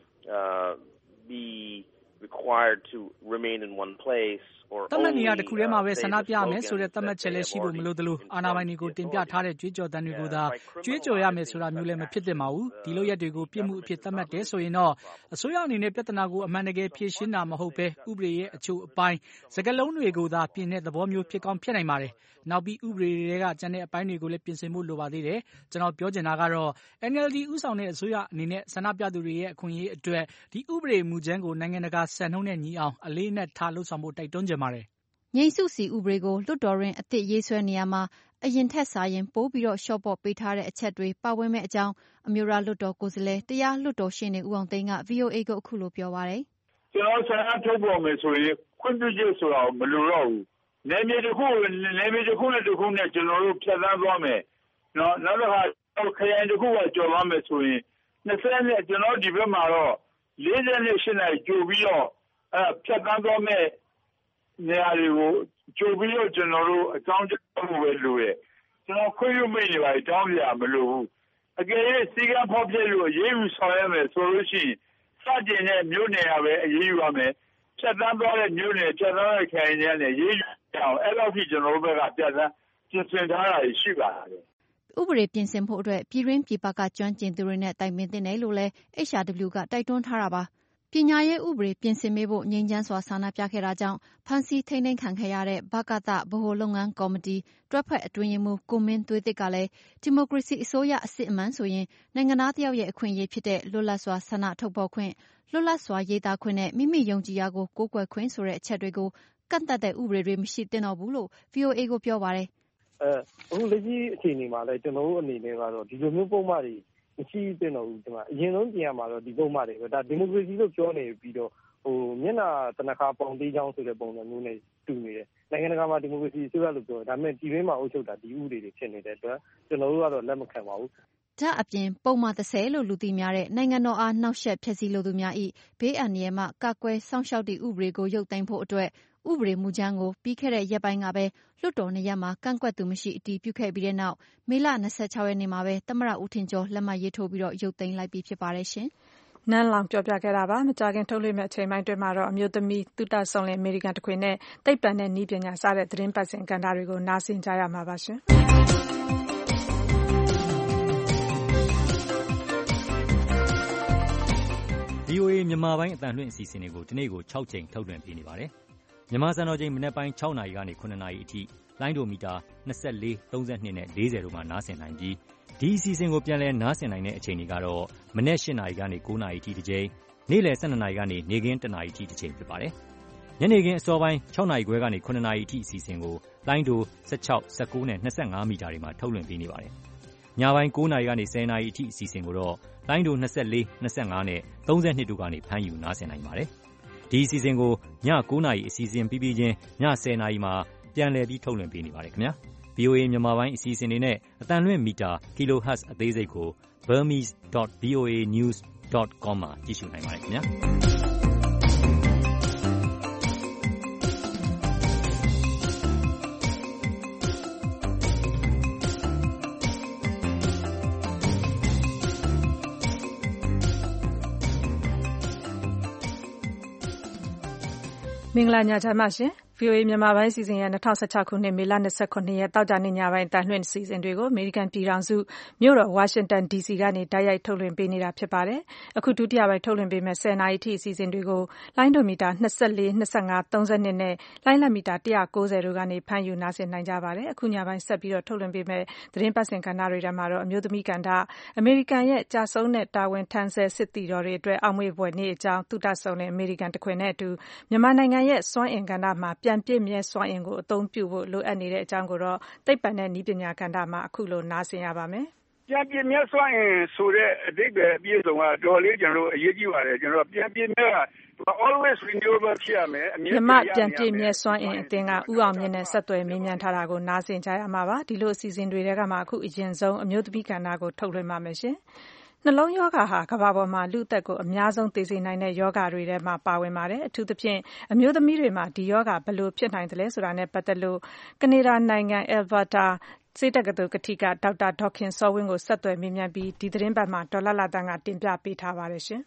uh be required to remain in one place or တမန်နေရာတစ်ခုထဲမှာပဲဆန္ဒပြမယ်ဆိုတဲ့သတ်မှတ်ချက်လည်းရှိဖို့မလိုသလိုအာဏာပိုင်တွေကိုတင်ပြထားတဲ့ကြွေးကြော်သံတွေကိုသာကြွေးကြော်ရမယ်ဆိုတာမျိုးလည်းမဖြစ်သင့်ပါဘူးဒီလိုရက်တွေကိုပြစ်မှုအဖြစ်သတ်မှတ်တယ်ဆိုရင်တော့အစိုးရအနေနဲ့ပြဿနာကိုအမှန်တကယ်ဖြေရှင်းတာမဟုတ်ပဲဥပဒေရဲ့အချို့အပိုင်းစကားလုံးတွေကိုသာပြင်တဲ့သဘောမျိုးဖြစ်ကောင်းဖြစ်နိုင်ပါတယ်နောက်ပြီးဥပဒေတွေကကျန်တဲ့အပိုင်းတွေကိုလည်းပြင်ဆင်ဖို့လိုပါသေးတယ်ကျွန်တော်ပြောချင်တာကတော့ N L D ဥဆောင်တဲ့အစိုးရအနေနဲ့ဆန္ဒပြသူတွေရဲ့အခွင့်အရေးအတွက်ဒီဥပဒေမူကြမ်းကိုနိုင်ငံတကာစံနှုန်းနဲ့ညီအောင်အလေးနက်ထားလှုပ်ဆောင်ဖို့တိုက်တွန်းချင်ပါတယ်ငြိမ်းစုစီဥပဒေကိုလွှတ်တော်တွင်အသစ်ရေးဆွဲနေရမှာအရင်ထက်စာရင်ပိုပြီးတော့ရှော့ပေါ့ပေးထားတဲ့အချက်တွေပါဝင်မဲ့အကြောင်းအမျိုးသားလွှတ်တော်ကိုယ်စားလှယ်တရားလွှတ်တော်ရှေ့နေဦးအောင်သိန်းက V O A ကိုအခုလိုပြောပါတယ်။ကျွန်တော်ဆန္ဒထုတ်ပေါ်မယ်ဆိုရင်ခွင့်ပြုချက်ဆိုတာမလိုတော့ဘူး။နယ်မြေတစ်ခုနယ်မြေတစ်ခုနဲ့တစ်ခုနဲ့ကျွန်တော်တို့ဖြတ်သန်းသွားမယ်။နော်နောက်တစ်ခါခရိုင်တစ်ခုကကျော်သွားမယ်ဆိုရင်နှစ်ဆယ်နဲ့ကျွန်တော်ဒီဘက်မှာတော့လေးဆယ်နဲ့ရှစ်နိုင်ကြိုပြီးတော့အဲဖြတ်သန်းသွားမယ်နေရာတွေကိုကြိုပြီးတော့ကျွန်တော်တို့အကြောင်းကြားဖို့ပဲလိုတယ်ကျွန်တော်ခွင့်ပြုမိတ်နေပါတောင်းပြမလို့ဘူးအကယ်၍စီကံဖောက်ပြလို့အရေးယူဆောင်ရမယ်ဆိုလို့ရှိရင်စတင်တဲ့မြို့နယ်ကပဲအရေးယူရမယ်ဖြတ်သန်းသွားတဲ့မြို့နယ်ဖြတ်သန်းတဲ့ခိုင်နယ်နဲ့ရေးယူအောင်အဲ့လိုဖြစ်ကျွန်တော်တို့ဘက်ကပြတ်သန်းပြင်ဆင်ထားတာရှိပါတယ်ဥပဒေပြင်ဆင်ဖို့အတွက်ပြည်တွင်းပြည်ပကကျွမ်းကျင်သူတွေနဲ့တိုင်ပင်သင့်တယ်လို့လည်း H R W ကတိုက်တွန်းထားတာပါပညာရေးဥပဒေပြင်ဆင်ပေးဖို့ငြိမ်းချမ်းစွာဆန္ဒပြခဲ့တာကြောင့်ဖမ်းဆီးထိန်းသိမ်းခံခဲ့ရတဲ့ဘကသဗဟိုလုပ်ငန်းကော်မတီတွဲဖက်အတွင်းရေးမှူးကိုမင်းသွေးသစ်ကလည်းဒီမိုကရေစီအစိုးရအစစ်အမှန်ဆိုရင်နိုင်ငံသားတယောက်ရဲ့အခွင့်အရေးဖြစ်တဲ့လွတ်လပ်စွာဆန္ဒထုတ်ဖော်ခွင့်လွတ်လပ်စွာရေးသားခွင့်နဲ့မိမိယုံကြည်ရာကိုကိုးကွယ်ခွင့်ဆိုတဲ့အချက်တွေကိုကန့်သတ်တဲ့ဥပဒေတွေမရှိသင့်တော့ဘူးလို့ V O A ကိုပြောပါတယ်။အဲအခုလက်ရှိအခြေအနေမှာလည်းကျွန်တော်တို့အနေနဲ့ကတော့ဒီလိုမျိုးပုံမှန်တွေမရှိသင့်တော့ဘူးဒီမှာအရင်ဆုံးပြင်ရမှာတော့ဒီပုံမှန်တွေပဲဒါဒီမိုကရေစီလို့ပြောနေပြီးတော့ဟိုမျက်နှာတနခါပေါင်သေးချောင်းဆိုတဲ့ပုံစံမျိုးနဲ့တူနေတယ်နိုင်ငံတကာမှာဒီမိုကရေစီဆိုရလို့ပြောဒါပေမဲ့ဒီရင်းမှာအုပ်ချုပ်တာဒီဥပဒေတွေဖြစ်နေတဲ့အတွက်ကျွန်တော်တို့ကတော့လက်မခံပါဘူးဒါအပြင်ပုံမှန်သဆယ်လို့လူသိများတဲ့နိုင်ငံတော်အားနှောက်ယှက်ဖျက်ဆီးလိုသူများ၏ဘေးအန္တရာယ်မှကာကွယ်စောင့်ရှောက်သည့်ဥပဒေကိုရုပ်သိမ်းဖို့အတွက်ဥပဒေမူကြမ်းကိုပြီးခဲ့တဲ့ရက်ပိုင်းကပဲလွှတ်တော်နှစ်ရပ်မှာကန့်ကွက်သူမရှိအတည်ပြုခဲ့ပြီးတဲ့နောက်မေလ၂၆ရက်နေ့မှာပဲသမ္မတဦးထင်ကျော်လက်မှတ်ရေးထိုးပြီးတော့ရုပ်သိမ်းလိုက်ပြီးဖြစ်ပါတယ်ရှင်နန်းလောင်ပြောပြခဲ့တာပါမကြခင်ထုတ်လွှင့်မဲ့အချိန်ပိုင်းတွင်မှာတော့အမျိုးသမီးသုတဆောင်လင်အမေရိကန်တခွေနဲ့သိပ္ပံနဲ့နည်းပညာစတဲ့သတင်းပတ်စဉ်ကဏ္ဍတွေကိုနားဆင်ကြရမှာပါရှင် V O A မြန်မာပိုင်းအသံလွှင့်အစီအစဉ်တွေကိုဒီနေ့ကို၆ချိန်ထုတ်လွှင့်ပေးနေပါတယ်။မြန်မာစံတော်ချိန်မနက်ပိုင်း၆နာရီကနေ၇နာရီအထိလိုင်းဒိုမီတာ၂၄၊၃၂နဲ့၄၀တို့မှာနားဆင်နိုင်ပြီးဒီအစီအစဉ်ကိုပြန်လည်နားဆင်နိုင်တဲ့အချိန်တွေကတော့မနက်၈နာရီကနေ၉နာရီအထိတစ်ချိန်နေ့လယ်၁၂နာရီကနေနေ့ခင်း၁နာရီအထိတစ်ချိန်ဖြစ်ပါတယ်။ညနေခင်းအစောပိုင်း၆နာရီခွဲကနေ၇နာရီအထိအစီအစဉ်ကိုလိုင်းဒို၁၆၊၁၉နဲ့၂၅မီတာတွေမှာထုတ်လွှင့်ပေးနေပါတယ်။ညပိုင်း၉နာရီကနေ၁၀နာရီအထိအစီအစဉ်ကိုတော့လိုင်းဒို၂၄၊၂၅နဲ့၃၂တို့ကနေဖမ်းယူနားဆင်နိုင်ပါတယ်။ဒီအစီအစဉ်ကိုည၉နာရီအစီအစဉ်ပြီးပြီးချင်းည၁၀နာရီမှာပြန်လည်ပြီးထုတ်လွှင့်ပေးနေပါတယ်ခင်ဗျာ။ V O A မြန်မာပိုင်းအစီအစဉ်တွေနဲ့အသံလွှင့်မီတာ kilohertz အသေးစိတ်ကို burmese dot voa news dot com မှာကြည့်ရှုနိုင်ပါတယ်ခင်ဗျာ။မင်္ဂလာညချမ်းပါရှင် ဗွီအိုအေ မြန်မာပိုင်းအစီအစဉ်ရဲ့၂၀၁၆ခုနှစ်မေလ၂၇ရက်သောကြာနေ့ညပိုင်းအသံလွှင့်အစီအစဉ်တွေကိုအမေရိကန်ပြည်ထောင်စုမြို့တော်ဝါရှင်တန်ဒီစီကနေတိုက်ရိုက်ထုတ်လွှင့်ပေးနေတာဖြစ်ပါတယ်။အခုဒုတိယပိုင်းထုတ်လွှင့်ပေးမယ့်၁၀နာရီထိအစီအစဉ်တွေကိုလိုင်းဒိုမီတာ၂၄၊၂၅၊၃၂နဲ့လိုင်းလတ်မီတာ၁၉၀တို့ကနေဖမ်းယူနားဆင်နိုင်ကြပါတယ်။အခုညပိုင်းဆက်ပြီးတော့ထုတ်လွှင့်ပေးမယ့်သတင်းပတ်စဉ်ကဏ္ဍတွေထဲမှာတော့အမျိုးသမီးကဏ္ဍအမေရိကန်ရဲ့ကြာဆုံးတဲ့တာဝန်ထမ်းဆဲစစ်သည်တော်တွေအတွက်အောက်မေ့ဖွယ်နေ့အကြောင်းသုတဆုံတဲ့အမေရိကန်တခွင်နဲ့အတူမြန်မာနိုင်ငံရဲ့စွမ်းအင်ကဏ္ဍမှာပြန်ပြည့်မြဲစွမ်းအင်ကိုအသုံးပြုဖို့လိုအပ်နေတဲ့အကြောင်းကိုတော့သိပ္ပံနဲ့နည်းပညာကဏ္ဍမှာအခုလိုနားဆင်ရပါမယ်။ပြန်ပြည့်မြဲစွမ်းအင်ဆိုတဲ့အဓိပ္ပာယ်အပြည့်အစုံကတော်လေးကျွန်တော်တို့အရေးကြီးပါတယ်ကျွန်တော်ပြန်ပြည့်မြဲက always renewable ဖြစ်ရမယ်အမြဲမြမပြန်ပြည့်မြဲစွမ်းအင်အသင်းကဥအောင်မြင့်နဲ့ဆက်သွယ်မေးမြန်းထားတာကိုနားဆင်ကြရမှာပါဒီလိုအစီအစဉ်တွေထဲကမှအခုအရင်ဆုံးအမျိုးသမီးကဏ္ဍကိုထုတ်လွှင့်ပါမယ်ရှင်နှလုံးရောဂါဟာကမ္ဘာပေါ်မှာလူအသက်ကိုအများဆုံးသေစေနိုင်တဲ့ရောဂါတွေထဲမှာပါဝင်ပါတယ်အထူးသဖြင့်အမျိုးသမီးတွေမှာဒီရောဂါဘယ်လိုဖြစ်နိုင်သလဲဆိုတာနဲ့ပတ်သက်လို့ကနေဒါနိုင်ငံအယ်ဘာတာဆေးတက္ကသိုလ်ကထိကဒေါက်တာဒေါက်ခင်စောဝင်းကိုဆက်သွယ်မေးမြန်းပြီးဒီသတင်းပတ်မှာဒေါ်လာလာတန်းကတင်ပြပေးထားပါတယ်ရှင်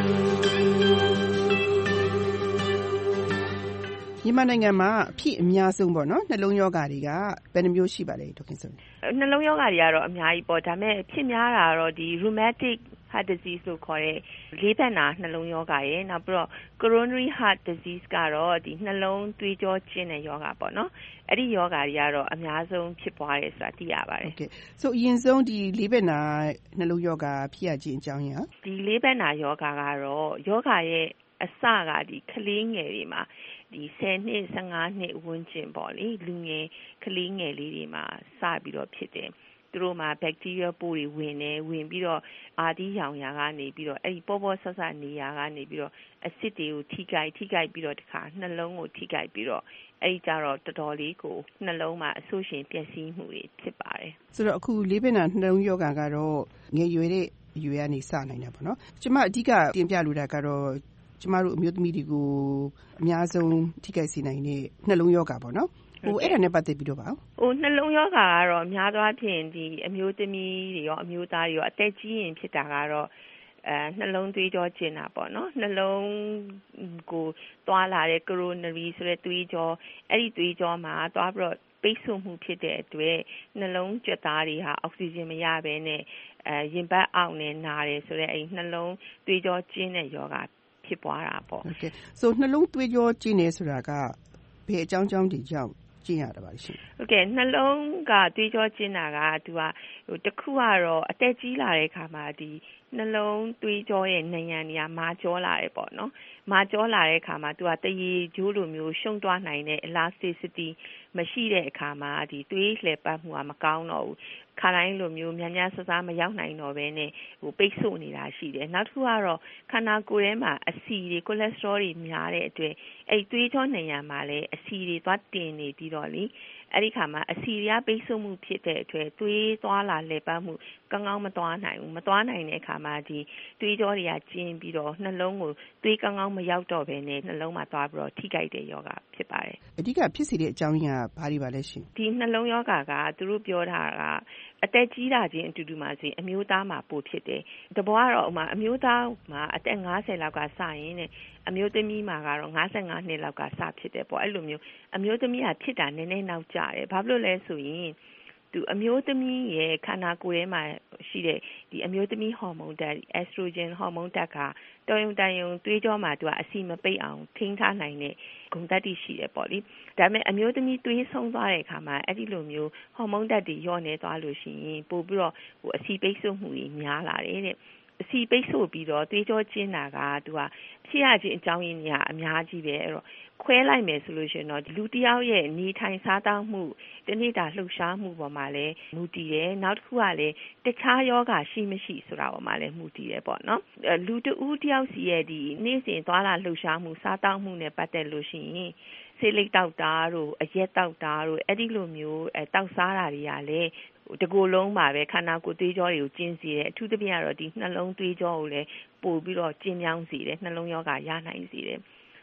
မြန်မာနိုင်ငံမှာအဖြစ်အများဆုံးပေါ့နော်နှလုံးရောဂါတွေကဘယ်နှမျိုးရှိပါလဲဒေါက်ခင်စောနှလုံးရောဂါတွေကတော့အများကြီးပေါ့ဒါပေမဲ့ဖြစ်များတာကတော့ဒီ rheumatic heart disease လို့ခေါ်တဲ့လေးဘက်နာနှလုံးရောဂါရယ်နောက်ပြီးတော့ coronary heart disease ကတော့ဒီနှလုံးသွေးကြောကျဉ်တဲ့ရောဂါပေါ့နော်အဲ့ဒီရောဂါတွေကတော့အများဆုံးဖြစ်ပွားတယ်ဆိုတာသိရပါတယ် Okay ဆိုအရင်ဆုံးဒီလေးဘက်နာနှလုံးရောဂါဖြစ်ရခြင်းအကြောင်းရင်းဒီလေးဘက်နာရောဂါကတော့ယောဂါရဲ့အစကဒီကလေးငယ်တွေမှာဒီဆယ်နှစ်ဆယ့်ငါးနှစ်ဝန်းကျင်ပေါ့လေလူငယ်ကလေးငယ်လေးတွေမှာစပြီးတော့ဖြစ်တယ်သူတို့မှာဘက်တီးရီးယားပိုးတွေဝင်နေဝင်ပြီးတော့အာဒီရောင်ရာကနေပြီးတော့အဲ့ဒီပေါ်ပေါ်ဆဆနေရာကနေပြီးတော့အဆစ်တွေကိုထိကြိုက်ထိကြိုက်ပြီးတော့တခါနှလုံးကိုထိကြိုက်ပြီးတော့အဲ့ဒီကြတော့တော်တော်လေးကိုနှလုံးမှာအဆိုးရှင်ပျက်စီးမှုတွေဖြစ်ပါတယ်ဆိုတော့အခုလေးဘက်နာနှလုံးရောဂါကတော့ငယ်ရွယ်တဲ့အရွယ်ကနေစနိုင်တာပေါ့နော်ကျွန်မအဓိကတင်ပြလိုတာကတော့ကျမတို့အမျိုးသမီးတွေကိုအများဆုံးထိခိုက်စေနိုင်တဲ့နှလုံးရောဂါပေါ့နော်ဟိုအဲ့ဒါနဲ့ပတ်သက်ပြီးတော့ပါဟိုနှလုံးရောဂါကတော့အများသောအားဖြင့်ဒီအမျိုးသမီးတွေရောအမျိုးသားတွေရောအသက်ကြီးရင်ဖြစ်တာကတော့အဲနှလုံးသွေးကြောကျဉ်တာပေါ့နော်နှလုံးကိုသွားလာတဲ့ coronary ဆိုတဲ့သွေးကြောအဲ့ဒီသွေးကြောမှာသွားပြီးတော့ပိတ်ဆို့မှုဖြစ်တဲ့အတွက်နှလုံးကြွက်သားတွေဟာအောက်ဆီဂျင်မရဘဲနဲ့အဲရင်ဘတ်အောက်နဲ့နာတယ်ဆိုတဲ့အဲ့နှလုံးသွေးကြောကျဉ်တဲ့ရောဂါဖြစ်ပွားတာပေါ့ Okay ဆိုနှလုံးသွေးကြောကျဉ်နေဆိုတာကဘယ်အကြောင်းကြောင်းတွေကြောင့်ကျဉ်ရတာပါရှင် Okay နှလုံးကသွေးကြောကျဉ်တာကသူကဟိုတစ်ခုကတော့အသက်ကြီးလာတဲ့အခါမှာဒီနှလုံးသွေးကြောရဲ့နံရံတွေကမာကြောလာတယ်ပေါ့နော်မာကြောလာတဲ့အခါမှာသူကတရေကျိုးလိုမျိုးရှုံသွားနိုင်တဲ့ elasticity မရှိတဲ့အခါမှာဒီသွေးလှည့်ပတ်မှုကမကောင်းတော့ဘူးခါတိုင်းလိုမျိုးများများဆဆမရောက်နိုင်တော့ဘဲနဲ့ဟိုပိတ်ဆို့နေတာရှိတယ်နောက်တစ်ခုကတော့ခန္ဓာကိုယ်ထဲမှာအဆီတွေ cholesterol တွေများတဲ့အတွက်အဲ့သွေးကြောနံရံမှာလည်းအဆီတွေသွားတင်နေပြီးတော့လေအဲ့ဒီခါမှာအဆီတွေကပိတ်ဆို့မှုဖြစ်တဲ့အတွက်သွေးသွားလာလှည့်ပတ်မှုကောင်းကောင်းမသွားနိုင်ဘူးမသွားနိုင်တဲ့အခါမှာဒီသွေးကြောတွေကကျဉ်ပြီးတော့နှလုံးကိုသွေးကောင်းကောင်းမရောက်တော့ဘဲနဲ့နှလုံးမှာသွားပြီးတော့ထိခိုက်တဲ့ယောဂဖြစ်ပါတယ်အဓိကဖြစ်စေတဲ့အကြောင်းရင်းကဘာတွေပါလဲရှင်ဒီနှလုံးယောဂကသူတို့ပြောတာကအသက်ကြီးတာချင်းအတူတူမှဆိုရင်အမျိုးသားမှာပိုဖြစ်တယ်တဘောကတော့ဥမာအမျိုးသားမှာအသက်ငါးဆယ်လောက်ကစရင်တဲ့အမျိုးသမီးမှာကတော့ငါးဆယ်ငါးနှစ်လောက်ကစဖြစ်တယ်ပေါ့အဲ့လိုမျိုးအမျိုးသမီးကဖြစ်တာနည်းနည်းနောက်ကျတယ်ဘာဖြစ်လို့လဲဆိုရင်သူအမျိုးသမီးရဲ့ခန္ဓာကိုယ်ထဲမှာရှိတဲ့ဒီအမျိုးသမီးဟော်မုန်းဓာတ် estrogen ဟော်မုန်းဓာတ်ကတော်ရုံတန်ရုံသွေးကြောမှာသူကအဆီမပိတ်အောင်ထိန်းထားနိုင်တဲ့ဂုဏ်ဓာတ်တွေရှိတယ်ပေါ့လေဒါပေမဲ့အမျိုးသမီးသွေးဆုံးသွားတဲ့အခါမှာအဲ့ဒီလိုမျိုးဟော်မုန်းဓာတ်တွေညော့နေသွားလို့ရှိရင်ပို့ပြီးတော့ဟိုအဆီပိတ်ဆို့မှုတွေများလာတယ်တဲ့အဆီပိတ်ဆို့ပြီးတော့သွေးကြောကျဉ်တာကသူကဖြစ်ရခြင်းအကြောင်းရင်းတွေကအများကြီးပဲအဲ့တော့ခွဲလိုက်မယ်ဆိုလို့ရှိရင်တော့လူတစ်ယောက်ရဲ့နေထိုင်စားသောက်မှုတနေ့တာလှုပ်ရှားမှုပေါ်မှာလည်းမူတည်တယ်နောက်တစ်ခုကလည်းတခြားယောဂရှိမရှိဆိုတာပေါ်မှာလည်းမူတည်တယ်ပေါ့နော်လူတဦးတစ်ယောက်စီရဲ့ဒီနေ့စဉ်သွားလာလှုပ်ရှားမှုစားသောက်မှုနဲ့ပတ်သက်လို့ရှိရင်ဆေးလိပ်တောက်တာတို့အရက်တောက်တာတို့အဲ့ဒီလိုမျိုးအဲတောက်စားတာတွေကလည်းတကူလုံးပါပဲခန္ဓာကိုယ်သွေးကြောတွေကိုကျဉ်စေတယ်အထူးသဖြင့်ကတော့ဒီနှလုံးသွေးကြောကိုလည်းပို့ပြီးတော့ကျဉ်မြောင်းစေတယ်နှလုံးရောဂါရနိုင်စေတယ်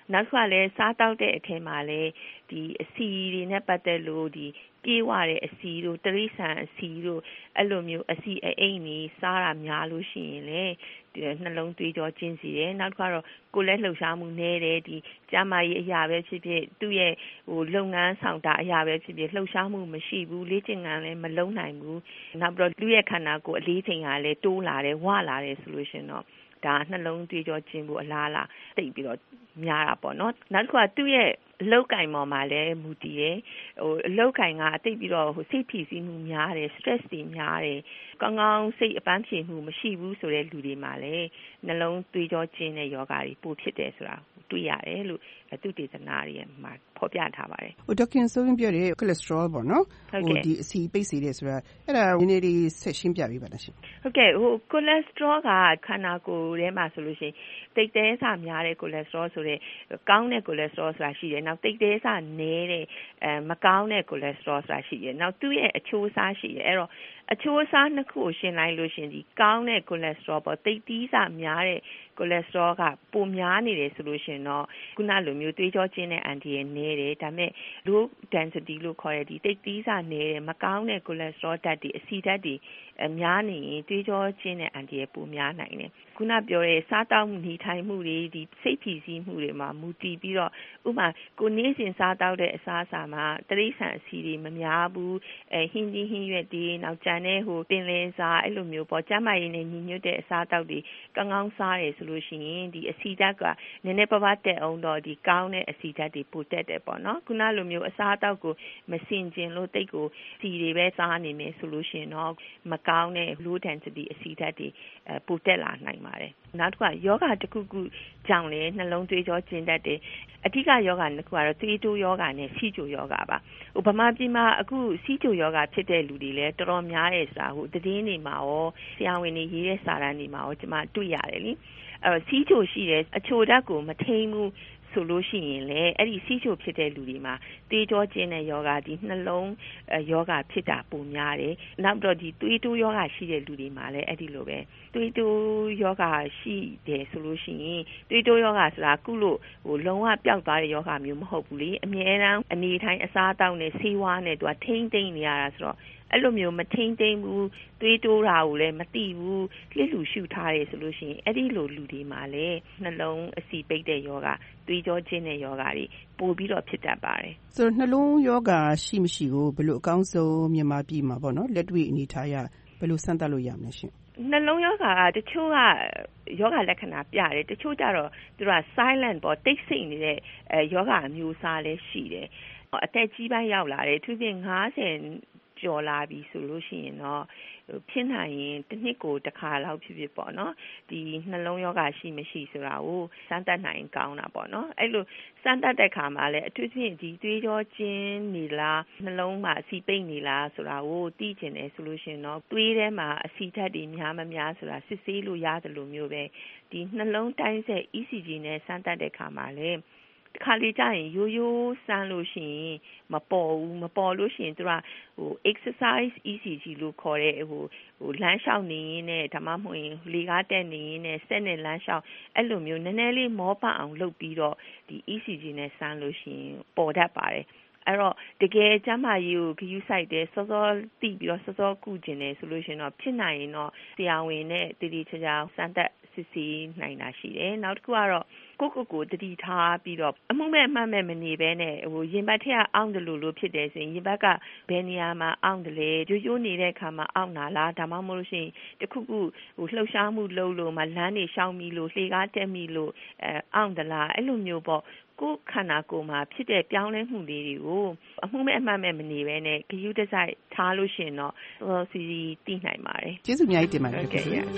နောက်တစ်ခါလည်းစားတောက်တဲ့အထက်မှာလည်းဒီအစီတွေနဲ့ပတ်သက်လို့ဒီပြေးဝတဲ့အစီတို့တရိษံအစီတို့အဲ့လိုမျိုးအစီအအိမ်ကြီးစားတာများလို့ရှိရင်လေဒီနှလုံးသွေးကြောကျဉ်စီတယ်နောက်တစ်ခါတော့ကိုယ်လည်းလှုပ်ရှားမှုနည်းတယ်ဒီကျန်းမာရေးအရာပဲဖြစ်ဖြစ်သူ့ရဲ့ဟိုလုပ်ငန်းဆောင်တာအရာပဲဖြစ်ဖြစ်လှုပ်ရှားမှုမရှိဘူးလေ့ကျင့်ခန်းလည်းမလုပ်နိုင်ဘူးနောက်ပြီးတော့လူရဲ့ခန္ဓာကိုယ်အလေးချိန်ကလည်းတိုးလာတယ်ဝလာတယ်ဆိုလို့ရှိရင်တော့ဒါနှလုံးသွေးကြောကျဉ်ဖို့အလားလားတိတ်ပြီးတော့များတာပေါ့နော်နောက်တစ်ခါသူ့ရဲ့အလောက်ကင်ပေါ်မှာလည်းမူတည်ရယ်ဟိုအလောက်ကင်ကအတိတ်ပြီးတော့ဟိုစိတ်ဖိစီးမှုများတယ် stress တွေများတယ်ကောင်းကောင်းစိတ်အပန်းဖြေမှုမရှိဘူးဆိုတဲ့လူတွေမှာလည်းနှလုံးသွေးကြောကျဉ်တဲ့ယောဂတွေပိုဖြစ်တယ်ဆိုတာတွေ့ရတယ်လို့သူတေသနာတွေမှာဖော်ပြထားပါတယ်ဟိုဒေါက်တာဆိုရင်ပြောတဲ့ cholesterol ပေါ့နော်ဟိုဒီအစီပိတ်စေတယ်ဆိုတာအဲ့ဒါနည်းနည်းလေးဆက်ရှင်းပြပေးပါလားရှင်ဟုတ်ကဲ့ဟို cholesterol ကခန္ဓာကိုယ်ထဲမှာဆိုလို့ရှိရင်တိတ်တဲဆများတဲ့ cholesterol ဆိုတဲ့ကောင်းတဲ့ cholesterol ဆိုတာရှိတယ်နောက်တိတ်တဲဆနည်းတဲ့အဲမကောင်းတဲ့ cholesterol ဆိုတာရှိတယ်နောက်သူ့ရဲ့အချိုးအစားရှိတယ်အဲ့တော့အချိုးအစားနှစ်ခုကိုရှင်းလိုက်လို့ရှင်ဒီကောင်းတဲ့ cholesterol ပေါ့တိတ်သီးဆများတဲ့ cholesterol ကပိုများနေတယ်ဆိုလို့ရှင်တော့ခုနလိုမျိုးသွေးကြောကျဉ်တဲ့အန်တီရဲ့နည်းတယ်ဒါပေမဲ့ low density လို့ခေါ်တဲ့ဒီတိတ်သီးဆနည်းတဲ့မကောင်းတဲ့ cholesterol ဓာတ်တွေအဆီဓာတ်တွေအများနေရင်သွေးကြောကျဉ်တဲ့အန်တီရဲ့ပိုများနိုင်တယ်ခုနပြောတဲ့စားတောက်နေထိုင်မှုတွေဒီစိတ်ဖိစီးမှုတွေမှာမူတည်ပြီးတော့ဥပမာကိုနေ့စဉ်စားတောက်တဲ့အစားအစာမှာတရိษံအဆီတွေမများဘူးအဲဟင်းကြီးဟင်းရွက်တွေနောက်ကျန်တဲ့ဟိုပင်လယ်စာအဲ့လိုမျိုးပေါ့ကျန်းမာရေးနဲ့ညီညွတ်တဲ့အစားတောက်တွေကောင်းကောင်းစားတယ်ဆိုလို့ရှိရင်ဒီအဆီဓာတ်ကနည်းနည်းပါးပါးတက်အောင်တော့ဒီကောင်းတဲ့အဆီဓာတ်တွေပိုတက်တယ်ပေါ့နော်ခုနလိုမျိုးအစားတောက်ကိုမစင်ကျင်လို့တိတ်ကိုစီတွေပဲစားနေမယ်ဆိုလို့ရှိရင်တော့မကောင်းတဲ့ low density အဆီဓာတ်တွေအဲပိုတက်လာနိုင်ပါတယ်နောက်တစ်ခါယောဂတစ်ခုခုကြောင့်လည်းနှလုံးသွေးကြောကျဉ်တတ်တယ်အဓိကယောဂနှစ်ခုကတော့သွေးတိုးယောဂနဲ့ဆီးချိုယောဂပါဟိုဗမာပြည်မှာအခုဆီးချိုယောဂဖြစ်တဲ့လူတွေလည်းတော်တော်များတယ်ဆိုတာဟိုသတင်းတွေမှာရောဆရာဝန်တွေရေးတဲ့စာတမ်းတွေမှာရောကျွန်မတွေ့ရတယ်လीအဲ့တော့ဆီးချိုရှိတယ်အချိုဓာတ်ကိုမထိန်ဘူးဆိုလို့ရှိရင်လေအဲ့ဒီဆီးချိုဖြစ်တဲ့လူတွေမှာသွေးကြောကျဉ်တဲ့ယောဂဒီနှလုံးယောဂဖြစ်တာပုံများတယ်နောက်တော့ဒီသွေးတိုးယောဂရှိတဲ့လူတွေမှာလည်းအဲ့ဒီလိုပဲသွေးတိုးယောဂရှိတယ်ဆိုလို့ရှိရင်သွေးတိုးယောဂဆိုတာကုလို့ဟိုလုံးဝပျောက်သွားတဲ့ယောဂမျိုးမဟုတ်ဘူးလေအမြဲတမ်းအနေထိုင်အစားအသောက်နဲ့ဆေးဝါးနဲ့သူကထိမ့်သိမ့်နေရတာဆိုတော့အဲ့လိုမျိုးမထိမ့်သိမ့်ဘူးသွေးတိုးတာကိုလည်းမသိဘူးလျှစ်လူရှုထားတယ်ဆိုလို့ရှိရင်အဲ့ဒီလိုလူတွေမှာလည်းနှလုံးအဆီပိတ်တဲ့ယောဂသွေးကြောကျဉ်တဲ့ယောဂတွေပိုပြီးတော့ဖြစ်တတ်ပါတယ်ဆိုတော့နှလုံးယောဂရှိမရှိကိုဘယ်လိုအကောင်းဆုံးမြန်မာပြည်မှာပေါ့နော်လက်တွေ့အနေထားရဘယ်လိုစမ်းသပ်လို့ရမလဲရှင်နှလုံးယောဂကတချို့ကယောဂလက္ခဏာပြတယ်တချို့ကျတော့သူက silent ပေါ့တိတ်ဆိတ်နေတဲ့အဲယောဂအမျိုးအစားလည်းရှိတယ်အသက်ကြီးပိုင်းရောက်လာတယ်သူပြင်၅၀ကျော်လာပြီဆိုလို့ရှိရင်တော့ဖြစ်နိုင်ရင်တစ်နှစ်ကိုတစ်ခါလောက်ဖြစ်ဖြစ်ပေါ့နော်ဒီနှလုံးယောဂရှိမရှိဆိုတာကိုစမ်းသပ်နိုင်ကောင်းတာပေါ့နော်အဲ့လိုစမ်းသပ်တဲ့ခါမှာလည်းအထူးသဖြင့်ဒီသွေးကြောကျဉ်နေလားနှလုံးမှာအဆီပိတ်နေလားဆိုတာကိုသိကျင်တယ်ဆိုလို့ရှိရင်တော့သွေးထဲမှာအဆီဓာတ်တွေများမများဆိုတာစစ်ဆေးလို့ရတယ်လို့မျိုးပဲဒီနှလုံးတိုင်းဆက် E C G နဲ့စမ်းသပ်တဲ့ခါမှာလည်းခါလေးကြရင်ရိုးရိုးစမ်းလို့ရှိရင်မပေါ်ဘူးမပေါ်လို့ရှိရင်သူကဟို exercise E C G လို့ခေါ်တဲ့ဟိုဟိုလမ်းလျှောက်နေရင်နဲ့ဒါမှမဟုတ်ရင်လေကားတက်နေရင်နဲ့စက်နဲ့လမ်းလျှောက်အဲ့လိုမျိုးနည်းနည်းလေးမောပတ်အောင်လုပ်ပြီးတော့ဒီ E C G နဲ့စမ်းလို့ရှိရင်ပေါ်တတ်ပါတယ်အဲ့တော့တကယ်ကျန်းမာရေးကိုဂရုစိုက်တယ်စောစောသိပြီးတော့စောစောကုကျင်တယ်ဆိုလို့ရှိရင်တော့ဖြစ်နိုင်ရင်တော့ဆရာဝန်နဲ့တည်တည်ချာချာစမ်းသပ်စစ်ဆေးနိုင်တာရှိတယ်နောက်တစ်ခုကတော့ကိုကိုကိုတတိထားပြီးတော့အမှုမဲ့အမှတ်မဲ့မနေဘဲနဲ့ဟိုရင်ဘတ်ထက်အောင့်တယ်လို့လို့ဖြစ်တယ်ဆိုရင်ရင်ဘတ်ကဘယ်နေရာမှာအောင့်တယ်လဲရိုးရိုးနေတဲ့အခါမှာအောင့်တာလားဒါမှမဟုတ်လို့ရှိရင်တခုခုဟိုလှုပ်ရှားမှုလုပ်လို့မှလမ်းတွေရှောင်မိလို့လှေကားတက်မိလို့အဲအောင့်တယ်လားအဲ့လိုမျိုးပေါ့ကိုယ်ခန္ဓာကိုယ်မှာဖြစ်တဲ့ပြောင်းလဲမှုလေးတွေကိုအမှုမဲ့အမှတ်မဲ့မနေဘဲနဲ့ဂရုတစိုက်ထားလို့ရှိရင်တော့သောစီစီသိနိုင်ပါတယ်ကျေးဇူးအများကြီးတင်ပါတယ်ခင်ဗျာ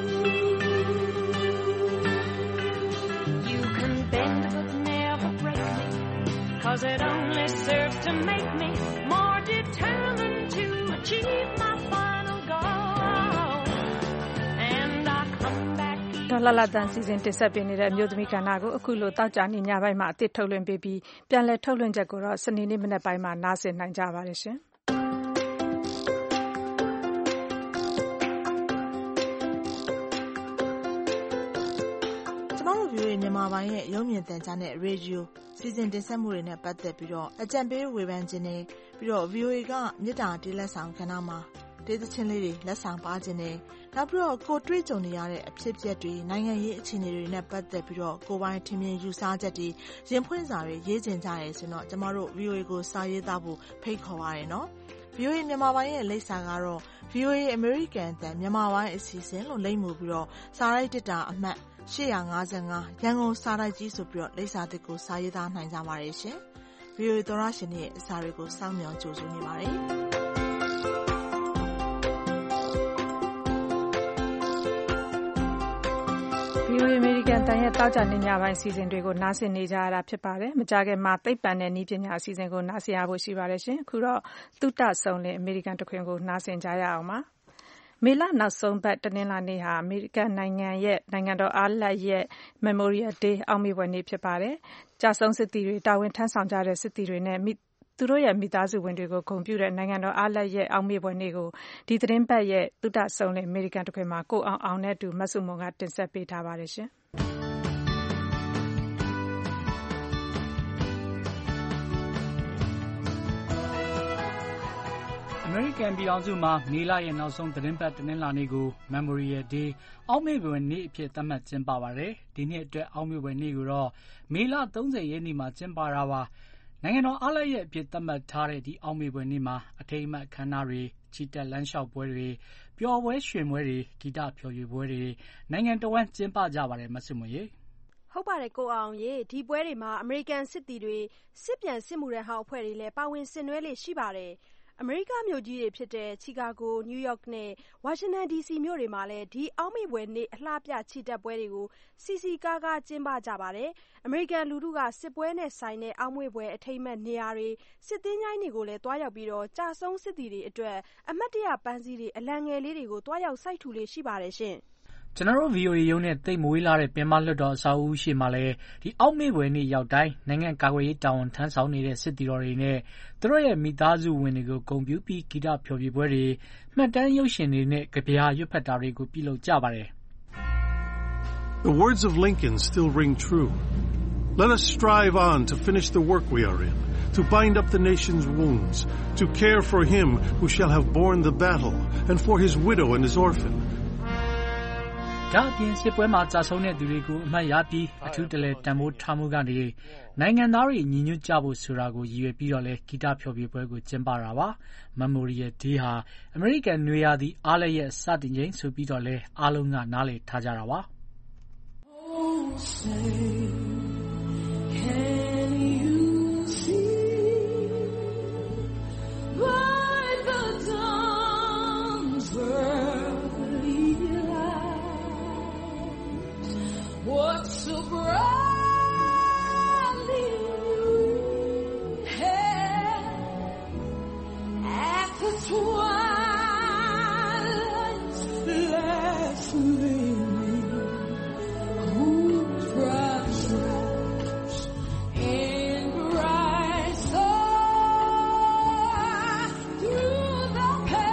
Cause it only serves to make me more determined to achieve my final goal. And I come back. ဒေါ်လာလာတန်စီစဉ်တင်ဆက်ပေးနေတဲ့အမျိုးသမီးကဏ္ဍကိုအခုလိုတောက်ကြနေညပိုင်းမှာအသစ်ထုတ်လွှင့်ပေးပြီးပြန်လည်ထုတ်လွှင့်ချက်ကိုတော့စနေနေ့မနက်ပိုင်းမှာနားဆင်နိုင်ကြပါတယ်ရှင်။မြန်မာမြန်မာပိုင်းရဲ့ရုပ်မြင်သံကြားနဲ့ရေဒီယိုစီစဉ်တင်ဆက်မှုတွေနဲ့ပတ်သက်ပြီးတော့အကြံပေးဝေဖန်ခြင်းနဲ့ပြီးတော့ ဗီအိုအေ ကမြစ်တာတေးလက်ဆောင်ကဏ္ဍမှာတေးသချင်းလေးတွေလက်ဆောင်ပါခြင်းနဲ့နောက်ပြီးတော့ကိုတွေ့ကြုံနေရတဲ့အဖြစ်အပျက်တွေနိုင်ငံရေးအခြေအနေတွေနဲ့ပတ်သက်ပြီးတော့ကိုပိုင်းထင်မြင်ယူဆချက်တွေရင်ဖွင့်စာတွေရေးကျင်ကြရဲဆိုတော့ကျမတို့ ဗီအိုအေ ကိုစာရေးသားဖို့ဖိတ်ခေါ်ပါရနော်။ ဗီအိုအေ မြန်မာပိုင်းရဲ့လိပ်စာကတော့ ဗီအိုအေ အမေရိကန်အသံမြန်မာပိုင်းအစီအစဉ်လို့လိပ်မူပြီးတော့စာရိုက်တစ်တာအမှတ်ရှစ်၅၅ရန်ကုန်စာတိုက်ကြီးဆိုပြီးတော့လိပ်စာတစ်ကိုစာရေးသားနိုင်ကြပါတယ်ရှင်။ ဗီအိုအေ သောရရှင်ရဲ့အစာတွေကိုစောင့်မျှော်ကြိုဆိုနေပါတယ်။ဗီအိုအေ အမေရိကန်အသံရဲ့သောကြာနေ့ညပိုင်းအစီအစဉ်တွေကိုနားဆင်နေကြရတာဖြစ်ပါတယ်။မကြာခင်မှာသိပ္ပံနဲ့နည်းပညာအစီအစဉ်ကိုနားဆင်ရဖို့ရှိပါတယ်ရှင်။အခုတော့သုတစုံလင်အမေရိကန်တခွင်ကိုနားဆင်ကြရအောင်ပါ။မေလနောက်ဆုံးပတ်တနင်္လာနေ့ဟာအမေရိကန်နိုင်ငံရဲ့နိုင်ငံတော်အားလပ်ရက် Memorial Day အောက်မေ့ဖွယ်နေ့ဖြစ်ပါတယ်။ကြာဆုံးစစ်သည်တွေတာဝန်ထမ်းဆောင်ကြတဲ့စစ်သည်တွေနဲ့သူတို့ရဲ့မိသားစုဝင်တွေကိုဂုဏ်ပြုတဲ့နိုင်ငံတော်အားလပ်ရက်အောက်မေ့ဖွယ်နေ့ကိုဒီသတင်းပတ်ရဲ့သုတစုံလင်အမေရိကန်တခွင်မှာကိုအောင်အောင်နဲ့အတူမဆုမွန်ကတင်ဆက်ပေးထားပါတယ်ရှင်။အမေရိကန်ပြည်ထောင်စုမှာမေလရဲ့နောက်ဆုံးသတင်းပတ်တနင်္လာနေ့ကို Memorial Day အောက်မေ့ဖွယ်နေ့အဖြစ်သတ်မှတ်ကျင်းပပါတယ်။ဒီနှစ်အတွက်အောက်မေ့ဖွယ်နေ့ကိုတော့မေလသုံးဆယ်ရက်နေ့မှာကျင်းပတာပါ။နိုင်ငံတော်အားလပ်ရက်အဖြစ်သတ်မှတ်ထားတဲ့ဒီအောက်မေ့ဖွယ်နေ့မှာအထိမ်းအမှတ်အခမ်းအနားတွေချီတက်လမ်းလျှောက်ပွဲတွေပျော်ပွဲရွှင်ပွဲတွေဂီတဖျော်ဖြေပွဲတွေနိုင်ငံတော်ဝန်ကျင်းပကြပါတယ်မဆုမရေဟုတ်ပါတယ်ကိုအောင်ရေဒီပွဲတွေမှာအမေရိကန်စစ်သည်တွေစစ်ပြန်စစ်မှုထမ်းဟောင်းအဖွဲ့တွေလည်းပါဝင်ဆင်နွှဲလေရှိပါတယ်။အမေရိကမြို့ကြီးတွေဖြစ်တဲ့ချီကာဂိုနယူးယောက်နဲ့ဝါရှင်တန်ဒီစီမြို့တွေမှာလည်းဒီအောက်မေ့ဖွယ်နေ့အလှပြချီတက်ပွဲတွေကိုစီစီကားကားကျင်းပကြပါတယ်။အမေရိကန်လူထုကစစ်ပွဲနဲ့ဆိုင်တဲ့အောက်မေ့ဖွယ်အထိမ်းအမှတ်နေရာတွေစစ်သင်္ချိုင်းတွေကိုလည်းတွားရောက်ပြီးတော့ကြာဆုံးစစ်သည်တွေအတွက်အမှတ်တရပန်းစည်းတွေအလံငယ်လေးတွေကိုတွားရောက်စိုက်ထူလေးရှိပါတယ်ရှင်။ကျွန်တော်တို့ ဗီအိုအေ ရုံးနဲ့သိပ်မဝေးလာတဲ့ပင်မလွှတ်တော်အဆောက်အဦရှိမှလည်းဒီအောက်မေ့ဖွယ်နေ့ရောက်တိုင်းနိုင်ငံကာကွယ်ရေးတာဝန်ထမ်းဆောင်နေတဲ့စစ်သည်တော်တွေနဲ့သူတို့ရဲ့မိသားစုဝင်တွေကိုဂုဏ်ပြုပြီးဂီတဖျော်ဖြေပွဲတွေမှတ်တမ်းရုပ်ရှင်တွေနဲ့ကြပြာရွတ်ဖတ်တာတွေကိုပြုလုပ်ကြပါတယ်။ The words of Lincoln still ring true. Let us strive on to finish the work we are in, to bind up the nation's wounds, to care for him who shall have borne the battle, and for his widow and his orphan. ဒါအပြင်စစ်ပွဲမှာကြာဆုံးတဲ့သူတွေကိုအမှတ်ရပြီးအထူးတလဲတန်ဖိုးထားမှုကနေနိုင်ငံသားတွေညီညွတ်ကြဖို့ဆိုတာကိုရည်ရွယ်ပြီးတော့လဲဂီတဖျော်ဖြေပွဲကိုကျင်းပတာပါ။ Memorial Day ဟာအမေရိကန်နွေရာသီအားလပ်ရက်စတင်ချိန်ဆိုပြီးတော့လဲအားလုံးကနားလည်ထားကြတာပါ။ Can you see by the dawn's early light what so brightly had at the twilight's last gleaming whose bright stripes in bright star through the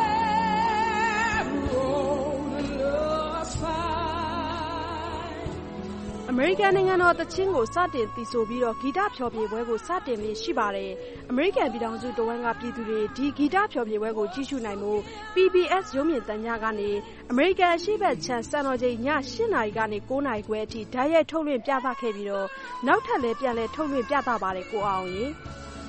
perilous fight အမေရိကန်နိုင်ငံတော်သချင်းကိုစတင်တည်ဆိုပြီးတော့ဂီတဖျော်ဖြေပွဲကိုစတင်လေးရှိပါတယ်။အမေရိကန်ပြည်ထောင်စုတဝန်းကပြည်သူတွေဒီဂီတဖျော်ဖြေပွဲကိုကြည့်ရှုနိုင်ဖို့ P B S ရုပ်မြင်သံကြားကနေအမေရိကန်အရှေ့ဘက်ခြမ်းစံတော်ချိန်ညရှစ်နာရီကနေကိုးနာရီခွဲအထိဓာတ်ရိုက်ထုတ်လွှင့်ပြသခဲ့ပြီးတော့နောက်ထပ်လည်းပြန်လည်ထုတ်လွှင့်ပြသပါတယ်ကိုအောင်ရေ။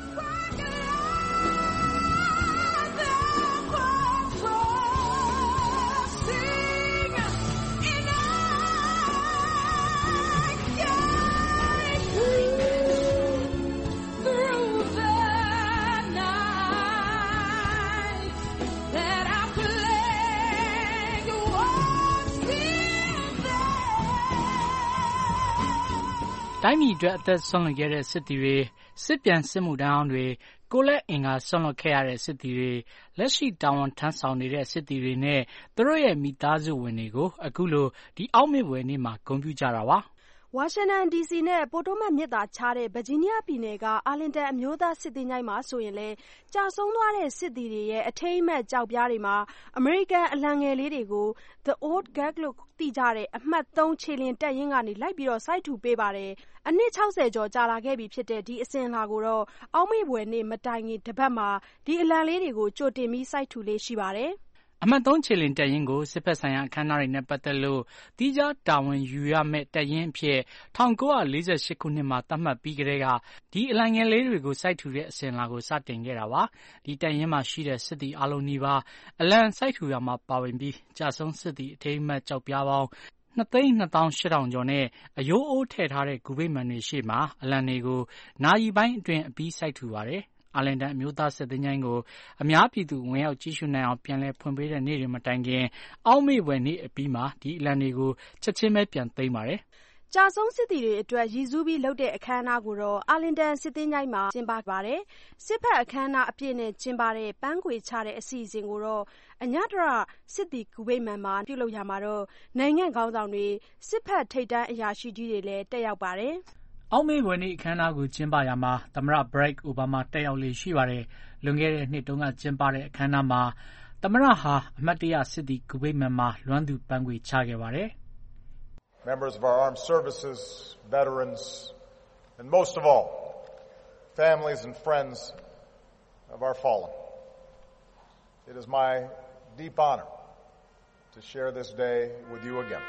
That I played was still တိုင်းပြည်အတွက်အသက်ဆုံးလွတ်ခဲ့တဲ့စစ်သည်တွေစစ်ပြန်စစ်မှုထမ်းအောင်တွေကိုလက်အင်္ဂါဆုံးလွတ်ခဲ့ရတဲ့စစ်သည်တွေလက်ရှိတာဝန်ထမ်းဆောင်နေတဲ့စစ်သည်တွေနဲ့သူတို့ရဲ့မိသားစုဝင်တွေကိုအခုလိုဒီအောက်မေ့ဖွယ်နေ့မှာဂုဏ်ပြုကြတာပါဝါရှင်တန်ဒီစီနဲ့ပိုတိုမတ်မြစ်သာခြားတဲ့ဗာဂျီးနီးယားပြည်နယ်ကအာလင်တန်အမျိုးသားစစ်သင်္ချိုင်းမှာဆိုရင်လည်းကြာဆုံးသွားတဲ့စစ်သည်တွေရဲ့အထိမ်းအမှတ်ကြောက်ပြားတွေမှာအမေရိကန်အလံငယ်လေးတွေကို The Old Guard လို့သိကြတဲ့အမှတ်သုံးခြေလျင်တပ်ရင်းကနေလိုက်ပြီးတော့စိုက်ထူပေးပါတယ်။အနှစ်၆၀ကျော်ကြာလာခဲ့ပြီဖြစ်တဲ့ဒီအစဉ်အလာကိုတော့အောက်မေ့ဖွယ်နေ့မတိုင်ခင်တပတ်မှာဒီအလံလေးတွေကိုကြိုတင်ပြီးစိုက်ထူလေးရှိပါတယ်။အမှတ်သုံးခြေလျင်တပ်ရင်းကိုစစ်ဘက်ဆိုင်ရာအခမ်းအနားတွေနဲ့ပတ်သက်လို့သီးခြားတာဝန်ယူရမယ့်တပ်ရင်းအဖြစ်၁၉၄၈ခုနှစ်မှာသတ်မှတ်ပြီးကတည်းကဒီအလံငယ်လေးတွေကိုစိုက်ထူတဲ့အစဉ်အလာကိုစတင်ခဲ့တာပါ။ဒီတပ်ရင်းမှာရှိတဲ့စစ်သည်အားလုံးနီးပါးအလံစိုက်ထူရာမှာပါဝင်ပြီးကြာဆုံးစစ်သည်အထိမ်းအမှတ်ကျောက်ပြားပေါင်းနှစ်သိန်းနှစ်သောင်းရှစ်ထောင်ကျော်နဲ့အရိုးအိုးထည့်ထားတဲ့ဂူဗိမာန်တွေရှေ့မှာအလံတွေကိုနာရီပိုင်းအတွင်းအပြီးစိုက်ထူပါတယ်။အာလင်တန်အမျိုးသားစစ်သင်္ချိုင်းကိုအများပြည်သူဝင်ရောက်ကြည့်ရှုနိုင်အောင်ပြန်လည်ဖွင့်ပေးတဲ့နေ့တွေမတိုင်ခင်အောက်မေ့ဖွယ်နေ့အပြီးမှာဒီအလံတွေကိုချက်ချင်းပဲပြန်သိမ်းပါတယ်။ကြာဆုံးစစ်သည်တွေအတွက်ရည်စူးပြီးလုပ်တဲ့အခမ်းအနားကိုတော့အာလင်တန်စစ်သင်္ချိုင်းမှာကျင်းပပါတယ်။စစ်ဘက်အခမ်းအနားအပြည့်နဲ့ကျင်းပတဲ့ပန်းခွေချတဲ့အစီအစဉ်ကိုတော့အညတရစစ်သည်ဂူဗိမာန်မှာပြုလုပ်ရမှာတော့နိုင်ငံခေါင်းဆောင်တွေစစ်ဘက်ထိပ်တန်းအရာရှိကြီးတွေလည်းတက်ရောက်ပါတယ်။အောက်မေ့ဖွယ်နေ့အခမ်းအနားကိုကျင်းပရာမှာသမ္မတဘရက်အိုဘားမားတက်ရောက်လေ့ရှိပါတယ်။လွန်ခဲ့တဲ့နှစ်တုန်းကကျင်းပတဲ့အခမ်းအနားမှာသမ္မတဟာအမှတ်တရစစ်သည်ဂူဗိမာန်မှာလွမ်းသူပန်းခွေချခဲ့ပါတယ်။ Members of our armed services, veterans, and most of all, families and friends of our fallen. It is my deep honor to share this day with you again.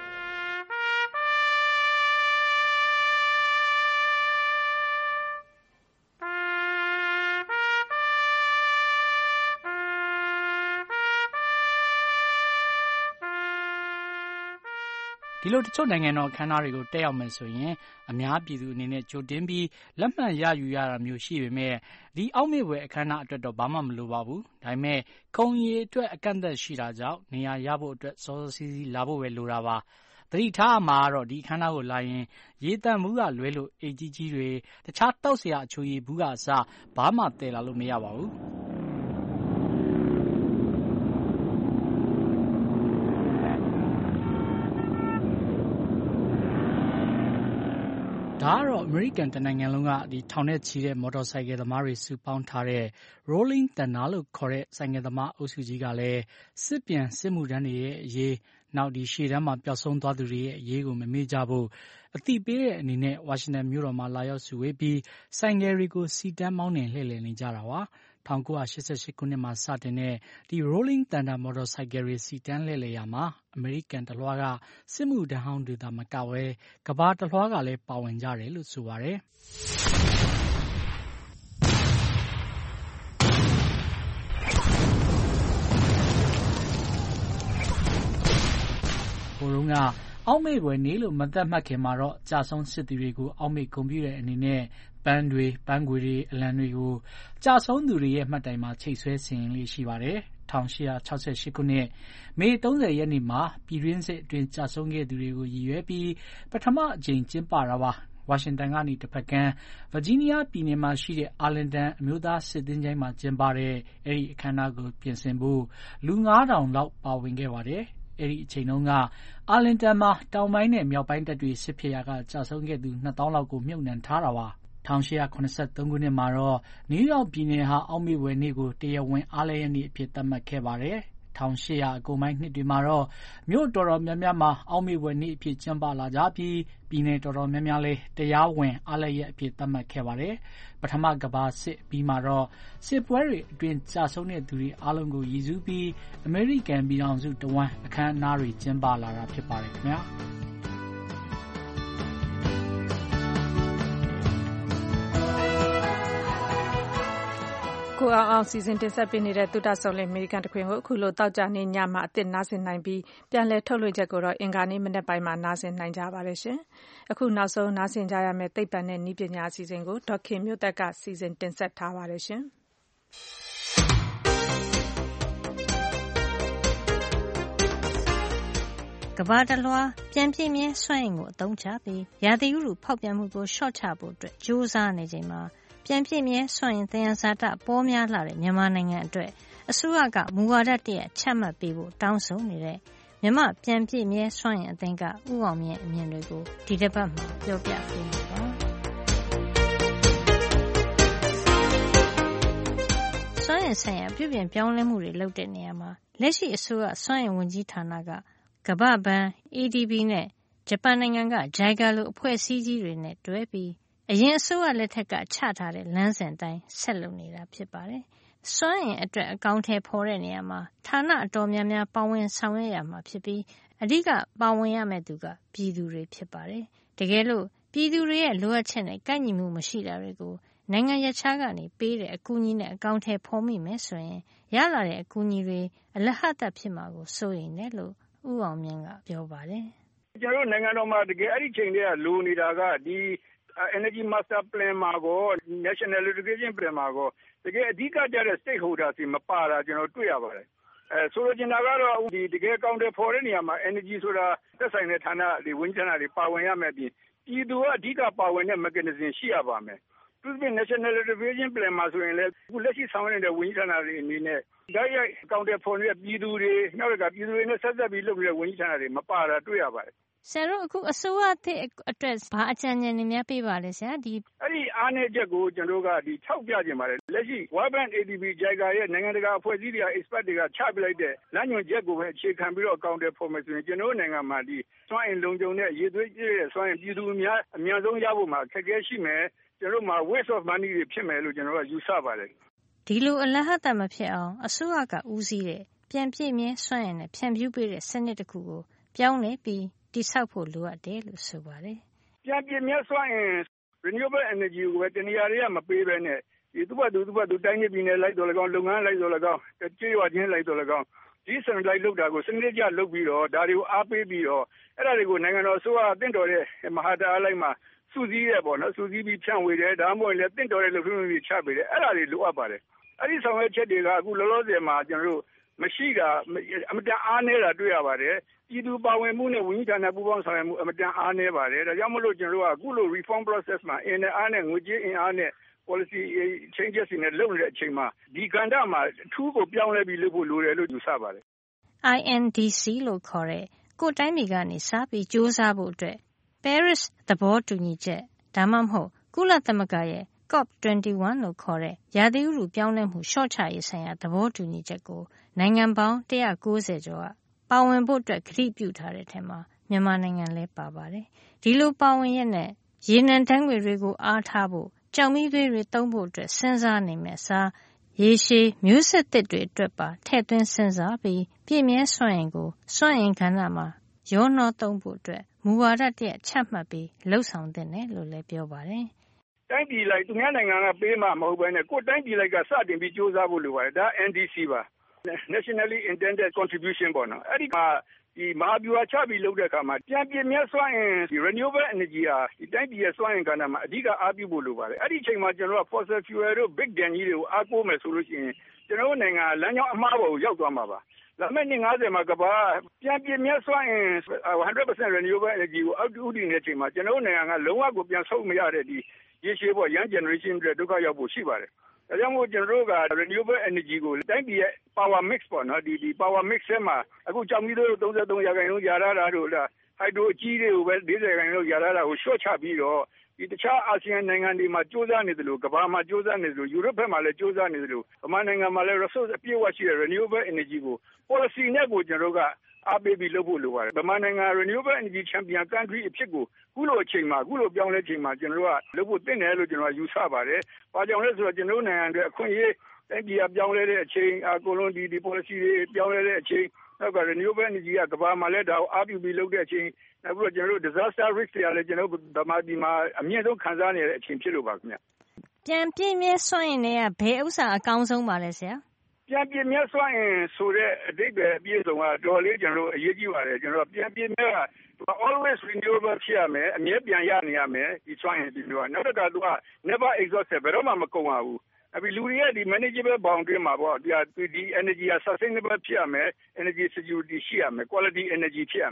ဒီလိုတချို့နိုင်ငံတော်အခမ်းအနားတွေကိုတက်ရောက်မယ်ဆိုရင်အများပြည်သူအနေနဲ့ကြိုတင်ပြီးလက်မှတ်ရယူရတာမျိုးရှိပေမဲ့ဒီအောက်မေ့ဖွယ်အခမ်းအနားအတွက်တော့ဘာမှမလိုပါဘူး။ဒါပေမဲ့ခုံရီအတွက်အကန့်အသတ်ရှိတာကြောင့်နေရာရဖို့အတွက်စောစောစီးစီးလာဖို့ပဲလိုတာပါ။သတိထားမှာတော့ဒီအခမ်းအနားကိုလာရင်ရေတန့်မှုကလွဲလို့အိတ်ကြီးကြီးတွေတခြားတောက်เสียအချိုရည်ဘူးကအစဘာမှတည်လာလို့မရပါဘူး။ဒါကတော့အမေရိကန်တနိုင်ငံလုံးကဒီထောင်နဲ့ချီတဲ့မော်တော်ဆိုင်ကယ်သမားတွေစုပေါင်းထားတဲ့ Rolling Thunder လို့ခေါ်တဲ့ဆိုင်ကယ်သမားအုပ်စုကြီးကလည်းစစ်ပြန်စစ်မှုထမ်းတွေရဲ့အရေးနောက်ဒီရှေ့တန်းမှာပျောက်ဆုံးသွားသူတွေရဲ့အရေးကိုမမေ့ကြဖို့အသိပေးတဲ့အနေနဲ့ဝါရှင်တန်မြို့တော်မှာလာရောက်စုဝေးပြီးဆိုင်ကယ်တွေကိုစီတန်းမောင်းနှင်လှည့်လည်နေကြတာပါ။၁၉၈၈ခုနှစ်မှာစတင်တဲ့ဒီ Rolling Thunder မော်တော်ဆိုင်ကယ်တွေစီတန်းလှည့်လည်ရာမှာအမေရိကန်တလွှားကစစ်မှုထမ်းဟောင်းတွေသာမကဘဲကမ္ဘာတလွှားကလည်းပါဝင်ကြတယ်လို့ဆိုပါတယ်။ဟိုတုန်းကအောက်မေ့ဖွယ်နေ့လို့မသတ်မှတ်ခင်မှာတော့ကြာဆုံးစစ်သည်တွေကိုအောက်မေ့ဂုဏ်ပြုတဲ့အနေနဲ့ပန်းတွေပန်းခွေတွေအလံတွေကိုကြာဆုံးသူတွေရဲ့မှတ်တိုင်မှာချိတ်ဆွဲဆင်ရင်လေးရှိပါတယ်။၁၈၆၈ခုနှစ်မေသုံးဆယ်ရက်နေ့မှာပြည်တွင်းစစ်အတွင်းကြာဆုံးခဲ့သူတွေကိုရည်ရွယ်ပြီးပထမအကြိမ်ကျင်းပတာပါ။ဝါရှင်တန်ကနေတစ်ဖက်ကမ်းဗာဂျီးနီးယားပြည်နယ်မှာရှိတဲ့အာလင်တန်အမျိုးသားစစ်သင်္ချိုင်းမှာကျင်းပတဲ့အဲဒီအခမ်းအနားကိုပြင်ဆင်ဖို့လူငါးထောင်လောက်ပါဝင်ခဲ့ပါတယ်။အဲဒီအချိန်တုန်းကအာလင်တန်မှာတောင်ပိုင်းနဲ့မြောက်ပိုင်းတပ်တွေစစ်ဖြစ်ရာကကြာဆုံးခဲ့သူနှစ်သောင်းလောက်ကိုမြုပ်နှံထားတာပါ။၁၈၇၃ခုနှစ်မှာတော့နယူးယောက်ပြည်နယ်ဟာအောက်မေ့ဖွယ်နေ့ကိုတရားဝင်အားလပ်ရက်နေ့အဖြစ်သတ်မှတ်ခဲ့ပါတယ်။၁၈၀၀အကုန်ပိုင်းနှစ်တွေမှာတော့မြို့တော်တော်များများမှာအောက်မေ့ဖွယ်နေ့အဖြစ်ကျင်းပလာကြပြီးပြည်နယ်တော်တော်များများလည်းတရားဝင်အားလပ်ရက်အဖြစ်သတ်မှတ်ခဲ့ပါတယ်။ပထမကမ္ဘာစစ်ပြီးမှာတော့စစ်ပွဲတွေအတွင်းကြာဆုံးတဲ့သူတွေအားလုံးကိုရည်စူးပြီးအမေရိကန်ပြည်ထောင်စုတဝန်းအခမ်းအနားတွေကျင်းပလာတာဖြစ်ပါတယ်ခင်ဗျာ။ကိုအောင်အောင်စီစဉ်တင်ဆက်ပေးနေတဲ့သုတဆုံလင်အမေရိကန်တခွင်ကိုအခုလိုတောက်ကြနေညမှာအသစ်နားဆင်နိုင်ပြီးပြန်လည်ထုတ်လွှင့်ချက်ကိုတော့အင်္ဂါနေ့မနေ့ပိုင်းမှာနားဆင်နိုင်ကြပါတယ်ရှင်။အခုနောက်ဆုံးနားဆင်ကြရမယ့်သိပ္ပံနဲ့နည်းပညာအစီအစဉ်ကိုဒေါက်ခင်မျိုးသက်ကစီစဉ်တင်ဆက်ထားပါတယ်ရှင်။ကမ္ဘာတလွှားပြန်ပြည့်မြဲစွမ်းအင်ကိုအသုံးချပြီးရာသီဥတုဖောက်ပြန်မှုကိုလျှော့ချဖို့အတွက်ကြိုးစားနေချိန်မှာပြန်ပြည့်မြဲစွမ်းအင်သယံဇာတပေါများလာတဲ့မြန်မာနိုင်ငံအတွက်အစိုးရကမူဝါဒတရက်ချမှတ်ပေးဖို့တောင်းဆိုနေတဲ့မြမြမပြန်ပြည့်မြဲစွမ်းအင်အသင်းကဦးအောင်မြင့်အမြင်တွေကိုဒီတစ်ပတ်မှာပြောပြပေးမှာပါစွမ်းအင်ဆိုင်ရာပြုပြင်ပြောင်းလဲမှုတွေလုပ်တဲ့နေရာမှာလက်ရှိအစိုးရစွမ်းအင်ဝန်ကြီးဌာနကကမ္ဘာ့ဘဏ် A D B နဲ့ဂျပန်နိုင်ငံက ဂျိုင်ဂါ လိုအဖွဲ့အစည်းကြီးတွေနဲ့တွဲပြီးအရင်အစိုးရလက်ထက်ကချထားတဲ့လမ်းစဉ်အတိုင်းဆက်လုပ်နေတာဖြစ်ပါတယ်။စွမ်းအင်အတွက်အကောင်အထည်ဖော်တဲ့နေရာမှာဌာနအတော်များများပါဝင်ဆောင်ရွက်ရမှာဖြစ်ပြီးအဓိကပါဝင်ရမယ့်သူကပြည်သူတွေဖြစ်ပါတယ်။တကယ်လို့ပြည်သူတွေရဲ့လိုအပ်ချက်နဲ့ကိုက်ညီမှုမရှိတာတွေကိုနိုင်ငံရခြားကနေပေးတဲ့အကူအညီနဲ့အကောင်အထည်ဖော်မိမယ်ဆိုရင်ရလာတဲ့အကူအညီတွေအလဟတ်ဖြစ်မှာကိုစိုးရိမ်တယ်လို့ဦးအောင်မြင့်ကပြောပါတယ်။ကျွန်တော်နိုင်ငံတော်မှာတကယ်အဲ့ဒီချိန်တည်းကလိုနေတာကဒီ Energy Master Plan မှာကော National Electrification Plan မှာကောတကယ်အဓိကကျတဲ့ stakeholders တွေမပါတာကျွန်တော်တွေ့ရပါတယ်။အဲဆိုလိုချင်တာကတော့ဒီတကယ်ကောင်တယ်ဖော်တဲ့နေရာမှာ energy ဆိုတာသက်ဆိုင်တဲ့ဌာနတွေဝန်ကြီးဌာနတွေပါဝင်ရမယ်ပြီးပြည်သူကအဓိကပါဝင်တဲ့ mechanism ရှိရပါမယ်။သူတို့ National Electrification Plan မှာဆိုရင်လည်းအခုလက်ရှိဆောင်ရွက်နေတဲ့ဝန်ကြီးဌာနတွေအနေနဲ့ဒါရိုက်ကောင်တယ်ဖော်နေတဲ့ပြည်သူတွေနောက်ကပြည်သူတွေနဲ့ဆက်ဆက်ပြီးလုပ်နေတဲ့ဝန်ကြီးဌာနတွေမပါတာတွေ့ရပါတယ်ဆရာတို့အခုအစိုးရသစ်အတွက်ဘာအကြံဉာဏ်တွေများပေးပါလဲဆရာဒီအဲ့ဒီအားနည်းချက်ကိုကျွန်တော်ကဒီထောက်ပြခြင်းပါတယ်လက်ရှိ World Bank A D B ဂျိုင်ဂါရဲ့နိုင်ငံတကာအဖွဲ့အစည်းတွေက expert တွေကချပြလိုက်တဲ့လမ်းညွှန်ချက်ကိုပဲအခြေခံပြီးတော့အကောင့်တွေဖော်မယ်ဆိုရင်ကျွန်တော်နိုင်ငံမှာဒီစွမ်းအင်လုံခြုံတဲ့ရေသွေးပြည့်တဲ့စွမ်းအင်ပြည်သူအများအများဆုံးရဖို့မှာအခက်အခဲရှိမယ်ကျွန်တော်မှာ waste of money တွေဖြစ်မယ်လို့ကျွန်တော်ကယူဆပါတယ်ဒီလိုအလဟတ်မဖြစ်အောင်အစိုးရကဦးစီးတဲ့ပြန်ပြည့်မြဲစွမ်းအင်နဲ့ဖြန့်ဖြူးပေးတဲ့စနစ်တစ်ခုကိုပြောင်းလဲပြီးတိဆောက်ဖို့လိုအပ်တယ်လို့ဆိုပါတယ်။ပြန်ပြည့်မြဲစွမ်းအင် renewable energy ကိုပဲတနေရာတွေကမပေးဘဲနဲ့ဒီသူ့ဘက်သူသူ့ဘက်သူတိုင်းပြည်နယ်လိုက်တော့၎င်းလုပ်ငန်းလိုက်တော့၎င်းကြေးရွာချင်းလိုက်တော့၎င်းဒီစံလိုက်လုပ်တာကိုစနစ်ကျလုပ်ပြီးတော့ဒါတွေကိုအားပေးပြီးတော့အဲ့ဒါတွေကိုနိုင်ငံတော်အစိုးရအသင့်တော်တဲ့မဟာတာလိုက်မှာစုစည်းရပေါ့နော်စုစည်းပြီးဖြန့်ဝေတယ်ဒါမှမဟုတ်လည်းတင့်တော်တဲ့လုပ်ထုံးလုပ်နည်းချပေးတယ်အဲ့ဒါတွေလိုအပ်ပါတယ်အဲ့ဒီဆောင်ရွက်ချက်တွေကအခုလောလောဆယ်မှာကျွန်တော်တို့မရှိတာအမတန်အားနည်းတာတွေ့ရပါတယ်ပြည်သူပါဝင်မှုနဲ့ဝန်ကြီးဌာနပူးပေါင်းဆောင်ရွက်မှုအမတန်အားနည်းပါတယ်ဒါကြောင့်မလို့ကျွန်တော်တို့ကအခုလို reform process မှာအင်နဲ့အားနဲ့ငွေကြေးအင်အားနဲ့ policy changes တွေနဲ့လုပ်နေတဲ့အချိန်မှာဒီကဏ္ဍမှာအထူးကိုပြောင်းလဲပြီးလုပ်ဖို့လိုတယ်လို့ယူဆပါတယ် I N D C လို့ခေါ်တဲ့ကိုတိုင်းပြည်ကနေစားပြီးစ조사ဖို့အတွက် Paris သဘောတူညီချက်ဒါမှမဟုတ်ကုလသမဂ္ဂရဲ့C O P twenty-one လို့ခေါ်တဲ့ရာသီဥတုပြောင်းလဲမှုလျှော့ချရေးဆိုင်ရာသဘောတူညီချက်ကိုနိုင်ငံပေါင်းone hundred ninetyကျော်ကပါဝင်ဖို့အတွက်ကတိပြုထားတဲ့အထက်မှာမြန်မာနိုင်ငံလည်းပါပါတယ်။ဒီလိုပါဝင်ရက်နဲ့ရေနံဓာတ်ငွေတွေကိုအားထားဖို့ကြောင်မီးသွေးတွေသုံးဖို့အတွက်စဉ်းစားနေမယ့်အစားရေရှည်မျိုးဆက်သစ်တွေအတွက်ပါထည့်သွင်းစဉ်းစားပြီးပြည့်မြဲစွမ်းအင်ကိုစွမ်းအင်ကဏ္ဍမှာရောနှောသုံးဖို့အတွက်မူဝါဒတရက်ချမှတ်ပြီးလှုပ်ဆောင်သင့်တယ်လို့လည်းပြောပါတယ်။တိုင်းပြည်လိုက်သူများနိုင်ငံကပေးမှမဟုတ်ဘဲနဲ့ကိုယ်တိုင်းပြည်လိုက်ကစတင်ပြီးစ조사ဖို့လိုပါတယ်ဒါ N D C ပါ nationally intended contribution ပေါ့နော်အဲ့ဒီမှာဒီမဟာဗျူဟာချပြီးလုပ်တဲ့အခါမှာပြန်ပြည့်မြဲစွမ်းအင် renewable energy ဟာဒီတိုင်းပြည်ရဲ့စွမ်းအင်ကဏ္ဍမှာအဓိကအားပြုဖို့လိုပါတယ်အဲ့ဒီအချိန်မှာကျွန်တော်က fossil fuel တို့ big dam ကြီးတွေကိုအားကိုးမယ်ဆိုလို့ရှိရင်ကျွန်တော်နိုင်ငံလမ်းကြောင်းအမှားပေါ်ကိုရောက်သွားမှာပါလာမယ့်နှစ်fiftyမှာကဘာပြန်ပြည့်မြဲစွမ်းအင် one hundred percent renewable energy ကိုအောက်ဥတည်နေတဲ့အချိန်မှာကျွန်တော်နိုင်ငံကလုံးဝကိုပြန်ဆုတ်မရတဲ့ဒီရေရှည်ပေါ့ young generation တွေဒုက္ခရောက်ဖို့ရှိပါတယ်ဒါကြောင့်မို့ကျွန်တော်တို့က renewable energy ကိုတိုင်းပြည်ရဲ့ power mix ပေါ့နော်ဒီဒီ power mix ထဲမှာအခုကြောင်မီးသွေးthirty-threeရာခိုင်နှုန်းရာထားတာတို့လား hydro အကြီးတွေကိုပဲfortyရာခိုင်နှုန်းရာထားတာကိုရှော့ချပြီးတော့ဒီတခြားအာဆီယံနိုင်ငံတွေမှာစ조사နေသလိုကမ္ဘာမှာစ조사နေသလိုယူရိုပဘက်မှာလည်းစ조사နေသလိုဗမာနိုင်ငံမှာလည်း resource အပြည့်အဝရှိတဲ့ renewable energy ကို policy နဲ့ကိုကျွန်တော်တို့ကအားပေးပြီးလုပ်ဖို့လိုပါတယ်ဗမာနိုင်ငံ renewable energy champion country အဖြစ်ကိုခုလိုအချိန်မှာခုလိုပြောင်းလဲချိန်မှာကျွန်တော်တို့ကလုပ်ဖို့တင့်တယ်လို့ကျွန်တော်ယူဆပါတယ်။ဘာကြောင့်လဲဆိုတော့ကျွန်တော်နိုင်ငံတွေအခွင့်အရေးတိုင်းပြည်ကပြောင်းလဲတဲ့အချိန်အကုန်လုံးဒီဒီ policy တွေပြောင်းလဲတဲ့အချိန်နောက်က renewable energy ကကမ္ဘာမှာလည်းဒါကိုအားပြုပြီးလုပ်တဲ့အချိန်နောက်ပြီးတော့ကျွန်တော်တို့ disaster risk တွေကလည်းကျွန်တော်တို့ဗမာပြည်မှာအမြင့်ဆုံးခံစားနေရတဲ့အချိန်ဖြစ်လို့ပါခင်ဗျ။ပြန်ပြည့်မြဲစွမ်းအင်တွေကဘယ်ဥစ္စာအကောင်းဆုံးပါလဲဆရာ။ပြန်ပြည့်မြဲစွမ်းအင်ဆိုတဲ့အဓိပ္ပာယ်အပြည့်အစုံကတော်လေးကျွန်တော်တို့အရေးကြီးပါတယ်ကျွန်တော်ပြန်ပြည့်မြဲကalways renewable ဖြစ်ရမယ်အမြဲပြန်ရနေရမယ်ဒီစွမ်းအင်ဒီလိုကနောက်တစ်ခါသူက never exhausted ဘယ်တော့မှမကုန်ပါဘူးအပြီးလူတွေရဲ့ဒီ manageable boundary မှာပေါ့ဒီဒီ energy က sustainable ဖြစ်ရမယ် energy security ရှိရမယ် quality energy ဖြစ်ရမယ်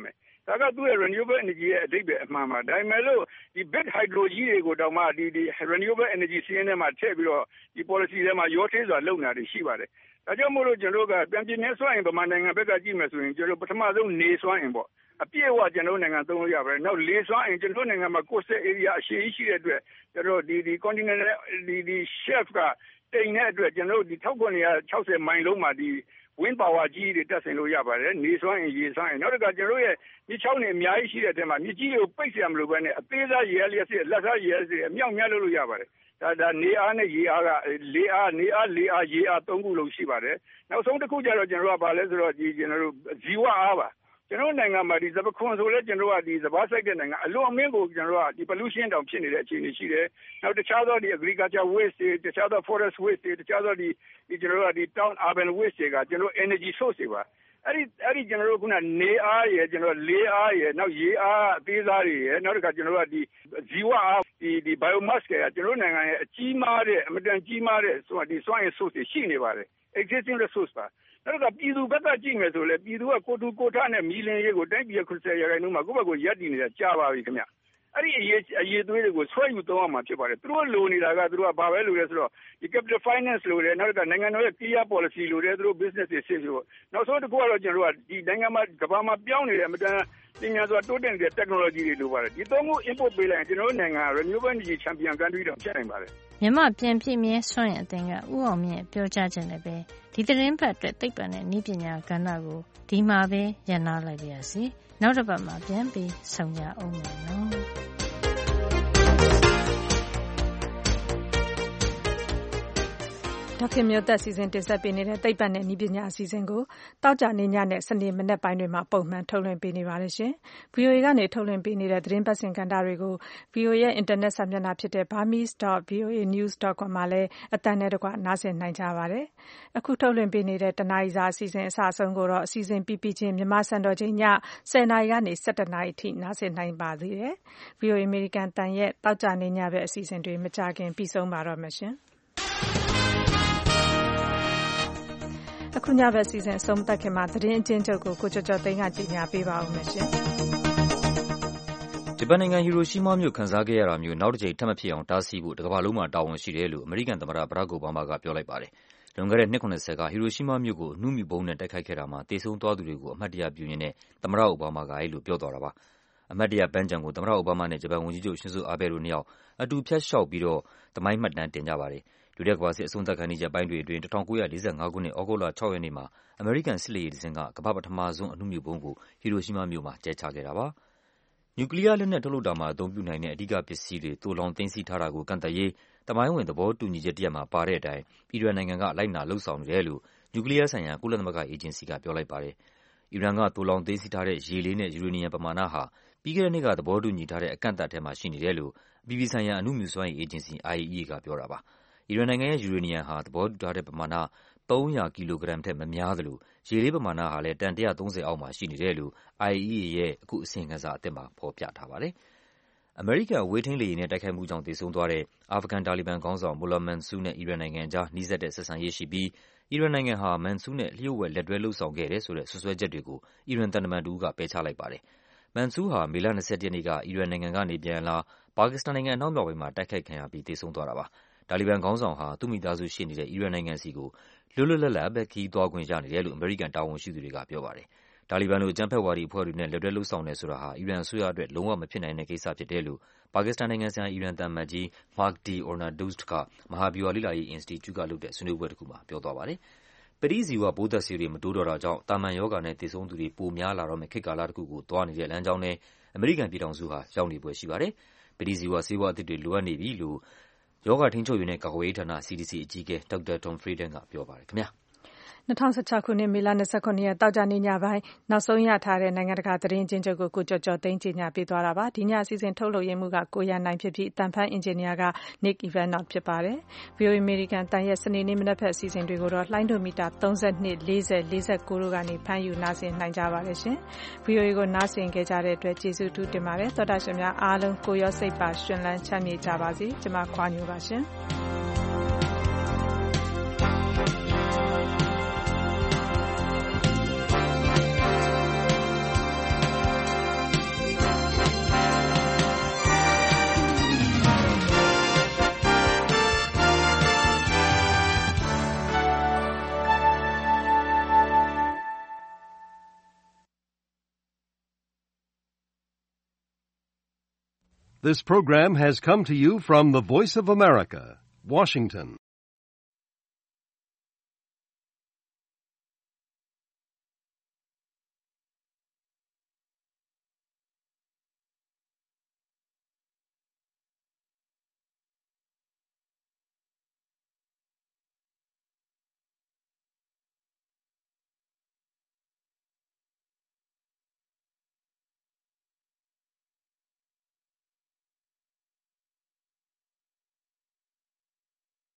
ဒါကသူ့ရဲ့ renewable energy ရဲ့အဓိပ္ပာယ်အမှန်ပါဒါပေမဲ့လို့ဒီ big hydro ကြီးတွေကိုတောင်မှဒီဒီ renewable energy စီးရင်ထဲမှာထည့်ပြီးတော့ဒီ policy ထဲမှာရောသေးစွာလုပ်နေတာတွေရှိပါတယ်ဒါကြောင့်မို့လို့ကျွန်တော်တို့ကပြန်ပြင်းနေစွမ်းရင်ဗမာနိုင်ငံဘက်ကကြည့်မယ်ဆိုရင်ကျွန်တော်ပထမဆုံးနေစွမ်းရင်ပေါ့အပြည့်အဝကျွန်တော်နိုင်ငံသုံးလို့ရပါတယ်နောက်လေစွမ်းရင်ကျွန်တော်နိုင်ငံမှာ coastal area အရှိရှိတဲ့အတွက်ကျွန်တော်ဒီဒီ continental ဒီဒီ shelf ကတိမ်တဲ့အတွက်ကျွန်တော်ဒီone thousand nine hundred sixtyမိုင်လုံးမှာဒီ wind power ကြီးတွေတက်ဆင်လို့ရပါတယ်နေစွမ်းရင်ရေစွမ်းရင်နောက်တစ်ခါကျွန်တော်ရဲ့မြစ်ချောင်းတွေအများကြီးရှိတဲ့အထက်မှာမြစ်ကြီးတွေကိုပိတ်เสียမလို့ပဲနဲ့အသေးစားရေအားလျက်စစ်လက်စားရေအားစစ်အမြောက်များလုပ်လို့ရပါတယ်ဒါဒါနေအားနဲ့ရေအားကလေအားနေအားလေအားရေအားသုံးခုလုံးရှိပါတယ်နောက်ဆုံးတစ်ခုကျတော့ကျွန်တော်ကဘာလဲဆိုတော့ဒီကျွန်တော်တို့ဇီဝအားပါကျွန်တော်နိုင်ငံမှာဒီစပခွန်ဆိုလဲကျွန်တော်ကဒီစပါးစိုက်တဲ့နိုင်ငံအလွန်အမင်းကိုကျွန်တော်ကဒီ pollution တောင်ဖြစ်နေတဲ့အခြေအနေရှိတယ်နောက်တခြားသောဒီ agriculture waste တွေတခြားသော forest waste တွေတခြားသောဒီဒီကျွန်တော်ကဒီ town urban waste တွေကကျွန်တော် energy source တွေပါအဲ့ဒီအဲ့ဒီကျွန်တော်တို့ခုနနေအားရယ်ကျွန်တော်လေအားရယ်နောက်ရေအားအသေးစားတွေရယ်နောက်တစ်ခါကျွန်တော်ကဒီဇီဝအားဒီဒီ biomass ကကျွန်တော်နိုင်ငံရဲ့အကြီးမားတဲ့အမတန်ကြီးမားတဲ့ဆိုဒီ soil source တွေရှိနေပါတယ် existing resource ပါနောက်ကပြည်သူဘက်ကကြည့်မယ်ဆိုလဲပြည်သူကကိုတူကိုထနဲ့မီလင်းရေးကိုတိုင်းပြည်ခုဆက်ရခိုင်နှုန်းမှာကိုယ့်ဘက်ကိုရက်တည်နေတာကြားပါပြီခင်ဗျအဲ့ဒီအရေးအရေးသွေးတွေကိုဆွဲယူသုံးရမှာဖြစ်ပါတယ်သူတို့လိုနေတာကသူတို့ကဘာပဲလိုလဲဆိုတော့ဒီ capital finance လိုတယ်နောက်ကနိုင်ငံတော်ရဲ့ clear policy လိုတယ်သူတို့ business တွေဆင်းပြီးတော့နောက်ဆုံးတစ်ခုကတော့ကျွန်တော်တို့ကဒီနိုင်ငံမှာကမ္ဘာမှာပြောင်းနေတယ်အမှန်တန်ပညာစွာတိုးတက်နေတဲ့ technology တွေလိုပါတယ်ဒီသုံးခု import ပေးလိုက်ရင်ကျွန်တော်တို့နိုင်ငံ renewable energy champion country တော့ဖြစ်နိုင်ပါတယ်မြန်မာပြန်ပြည့်မြဲစွမ်းရည်အသင်းကဦးအောင်မြင့်ပြောကြားခြင်းနဲ့ပဲဒီသတင်းပတ်အတွက်သိပ္ပံနဲ့နည်းပညာကဏ္ဍကိုဒီမှာပဲရန်နာလိုက်ပါရစေနောက်တစ်ပတ်မှာပြန်ပြီးဆုံကြအောင်မယ်နော်ဒေါက်ခင်မျိုးသက်စီစဉ်တင်ဆက်ပေးနေတဲ့သိပ္ပံနဲ့နည်းပညာအစီအစဉ်ကိုတောက်ကြနေညနဲ့စနေမနက်ပိုင်းတွေမှာပုံမှန်ထုတ်လွှင့်ပေးနေပါတယ်ရှင်။ဗွီအိုအေ ကနေထုတ်လွှင့်ပေးနေတဲ့သတင်းပတ်စဉ်ကဏ္ဍတွေကို ဗွီအိုအေ ရဲ့အင်တာနက်စာမျက်နှာဖြစ်တဲ့ burmese dot v o a news dot com မှာလည်းအသံနဲ့တကွနားဆင်နိုင်ကြပါတယ်။အခုထုတ်လွှင့်ပေးနေတဲ့တနာရီစာအစီအစဉ်အစအဆုံးကိုတော့အစီအစဉ်ပြီးပြီးချင်းမြန်မာစံတော်ချိန်ညtenနာရီကနေsevenနာရီအထိနားဆင်နိုင်ပါသေးတယ်။ ဗွီအိုအေ အမေရိကန်တန်ရဲ့တောက်ကြနေညဘက်အစီအစဉ်တွေမကြခင်ပြီးဆုံးပါတော့မယ်ရှင်။အခုညဘက်စီစဉ်အဆုံးသတ်ခင်မှာသတင်းအကျဉ်းချုပ်ကိုကိုကျော်ကျော်သိန်းကကြီးညာပေးပါဦးမယ်ရှင်။ဂျပန်နိုင်ငံဟီရိုရှီးမားမြို့ခံစားခဲ့ရတာမျိုးနောက်တစ်ချိန်ထပ်မဖြစ်အောင်တားဆီးဖို့တကမ္ဘာလုံးမှာတာဝန်ရှိတယ်လို့အမေရိကန်သမ္မတဘရက်အိုဘားမားကပြောလိုက်ပါတယ်။လွန်ခဲ့တဲ့နှစ်၇၀ကဟီရိုရှီးမားမြို့ကိုအနုမြူဗုံးနဲ့တိုက်ခိုက်ခဲ့တာမှာတေဆုံးသွားသူတွေကိုအမှတ်တရပြုရင်းနဲ့သမ္မတအိုဘားမားကအဲဒီလိုပြောသွားတာပါ။အမှတ်တရပန်းခြံကိုသမ္မတအိုဘားမားနဲ့ဂျပန်ဝန်ကြီးချုပ်ရှင်ဇိုအာဘဲတို့နှစ်ယောက်အတူဖြတ်လျှောက်ပြီးတော့သမိုင်းမှတ်တမ်းတင်ကြပါတယ်။ဒုတိယကမ္ဘာစစ်အဆုံးသတ်ခါနီးရက်ပိုင်းတွေအတွင်းnineteen forty-fiveခုနှစ်ဩဂုတ်လsixရက်နေ့မှာအမေရိကန်စစ်လေယာဉ်တစ်စင်းကကမ္ဘာ့ပထမဆုံးအနုမြူဗုံးကိုဟီရိုရှီးမားမြို့မှာကျဲချခဲ့တာပါ။နျူကလ িয়ার လက်နက်ထုတ်လုပ်တာမှာအသုံးပြုနိုင်တဲ့အဓိကပစ္စည်းတွေသိုလှောင်သိမ်းဆည်းထားတာကိုကန့်သတ်ရေးသမိုင်းဝင်သဘောတူညီချက်တစ်ရပ်မှာပါတဲ့အတိုင်းအီရန်နိုင်ငံကလိုက်နာလုပ်ဆောင်နေတယ်လို့နျူကလ িয়ার ဆိုင်ရာကုလသမဂ္ဂအေဂျင်စီကပြောလိုက်ပါတယ်။အီရန်ကသိုလှောင်သိမ်းဆည်းထားတဲ့ရေလေးနဲ့ယူရေနီယံပမာဏဟာပြီးခဲ့တဲ့နှစ်ကသဘောတူညီထားတဲ့အကန့်အသတ်ထဲမှာရှိနေတယ်လို့အပြည်ပြည်ဆိုင်ရာအနုမြူစွမ်းအင်အေဂျင်စီ I A E A ကပြောတာပါ။အီရန်နိုင်ငံရဲ့ယူရေနီယံဟာသဘောတူထားတဲ့ပမာဏthree hundredကီလိုဂရမ်ထက်မများသလိုရေလေးပမာဏဟာလည်းတန်one hundred thirtyအောက်မှာရှိနေတယ်လို့ I A E A ရဲ့အခုအစီရင်ခံစာအသစ်မှာဖော်ပြထားပါတယ်။အမေရိကန်အဝေးထိန်းလေယာဉ်နဲ့တိုက်ခိုက်မှုကြောင့်သေဆုံးသွားတဲ့အာဖဂန်တာလီဘန်ခေါင်းဆောင်မိုလာမန်ဆူးနဲ့အီရန်နိုင်ငံအကြားနီးစပ်တဲ့ဆက်ဆံရေးရှိပြီးအီရန်နိုင်ငံဟာမန်ဆူးနဲ့လျှို့ဝှက်လက်တွဲလုပ်ဆောင်ခဲ့တယ်ဆိုတဲ့စွပ်စွဲချက်တွေကိုအီရန်သံတမန်တဦးကပယ်ချလိုက်ပါတယ်။မန်ဆူးဟာမေလtwenty-oneရက်နေ့ကအီရန်နိုင်ငံကနေပြန်လာပါကစ္စတန်နိုင်ငံအနောက်မြောက်ပိုင်းမှာတိုက်ခိုက်ခံရပြီးသေဆုံးသွားတာပါ။တာလီဘန်ခေါင်းဆောင်ဟာသူ့မိသားစုရှိနေတဲ့အီရန်နိုင်ငံစီကိုလွတ်လွတ်လပ်လပ်ပဲခရီးသွားခွင့်ရနေတယ်လို့အမေရိကန်တာဝန်ရှိသူတွေကပြောပါတယ်။တာလီဘန်လိုအကြမ်းဖက်ဝါဒီအဖွဲ့တွေနဲ့လက်တွဲလုပ်ဆောင်တယ်ဆိုတာဟာအီရန်အစိုးရအတွက်လုံးဝမဖြစ်နိုင်တဲ့ကိစ္စဖြစ်တယ်လို့ပါကစ္စတန်နိုင်ငံဆိုင်ရာအီရန်သံအမတ်ကြီး Mahdi Ornadoust ကမဟာဗျူဟာလေ့လာရေးအင်စတီကျုကလုပ်တဲ့ဆွေးနွေးပွဲတစ်ခုမှာပြောသွားပါတယ်။ပရိဇီဝပိုးသတ်ဆေးတွေမတိုးတော့တာကြောင့်တာမန်ရောဂါနဲ့သေဆုံးသူတွေပိုများလာတော့မယ့်ခေတ်ကာလတစ်ခုကိုသွားနေတဲ့လမ်းကြောင်းနဲ့အမေရိကန်ပြည်ထောင်စုဟာရောက်နေပွဲရှိပါတယ်။ပရိဇီဝဆေးဝါးအသစ်တွေလိုအပ်နေပြီလို့ရောဂါထိန်းချုပ်ရေးနဲ့ကာကွယ်ရေးဌာန C D C အကြီးအကဲဒေါက်တာ Tom Frieden ကပြောပါတယ်ခင်ဗျာ။ twenty sixteenခုနှစ်မေလtwenty-nineရက်တောက်ကြနေ့ညပိုင်းနောက်ဆုံးရထားတဲ့နိုင်ငံတကာသတင်းချင်းချုပ်ကိုကိုကျော်ကျော်သိန်းကြီးညာပေးသွားတာပါဒီညအစီအစဉ်ထုတ်လုပ်ရမှုကကိုရနိုင်ဖြစ်ပြီးတန်ဖန်အင်ဂျင်နီယာက Nick Ivanov ဖြစ်ပါတယ်။ V O A အမေရိကန်တန်ရဲ့စနေနေ့မနက်ဖက်အစီအစဉ်တွေကိုတော့လှိုင်းဒိုမီတာthirty-two, forty, forty-nineတို့ကနေဖမ်းယူနားဆင်နိုင်ကြပါတယ်ရှင်။ V O A ကိုနားဆင်ခဲ့ကြတဲ့အတွက်ကျေးဇူးတူတင်ပါတယ်သောတာရှင်များအားလုံးကိုရောစိတ်ပါရှင်လန်းချမ်းမြေ့ကြပါစေကျွန်မခွာညိုပါရှင်။ This program has come to you from the Voice of America, Washington.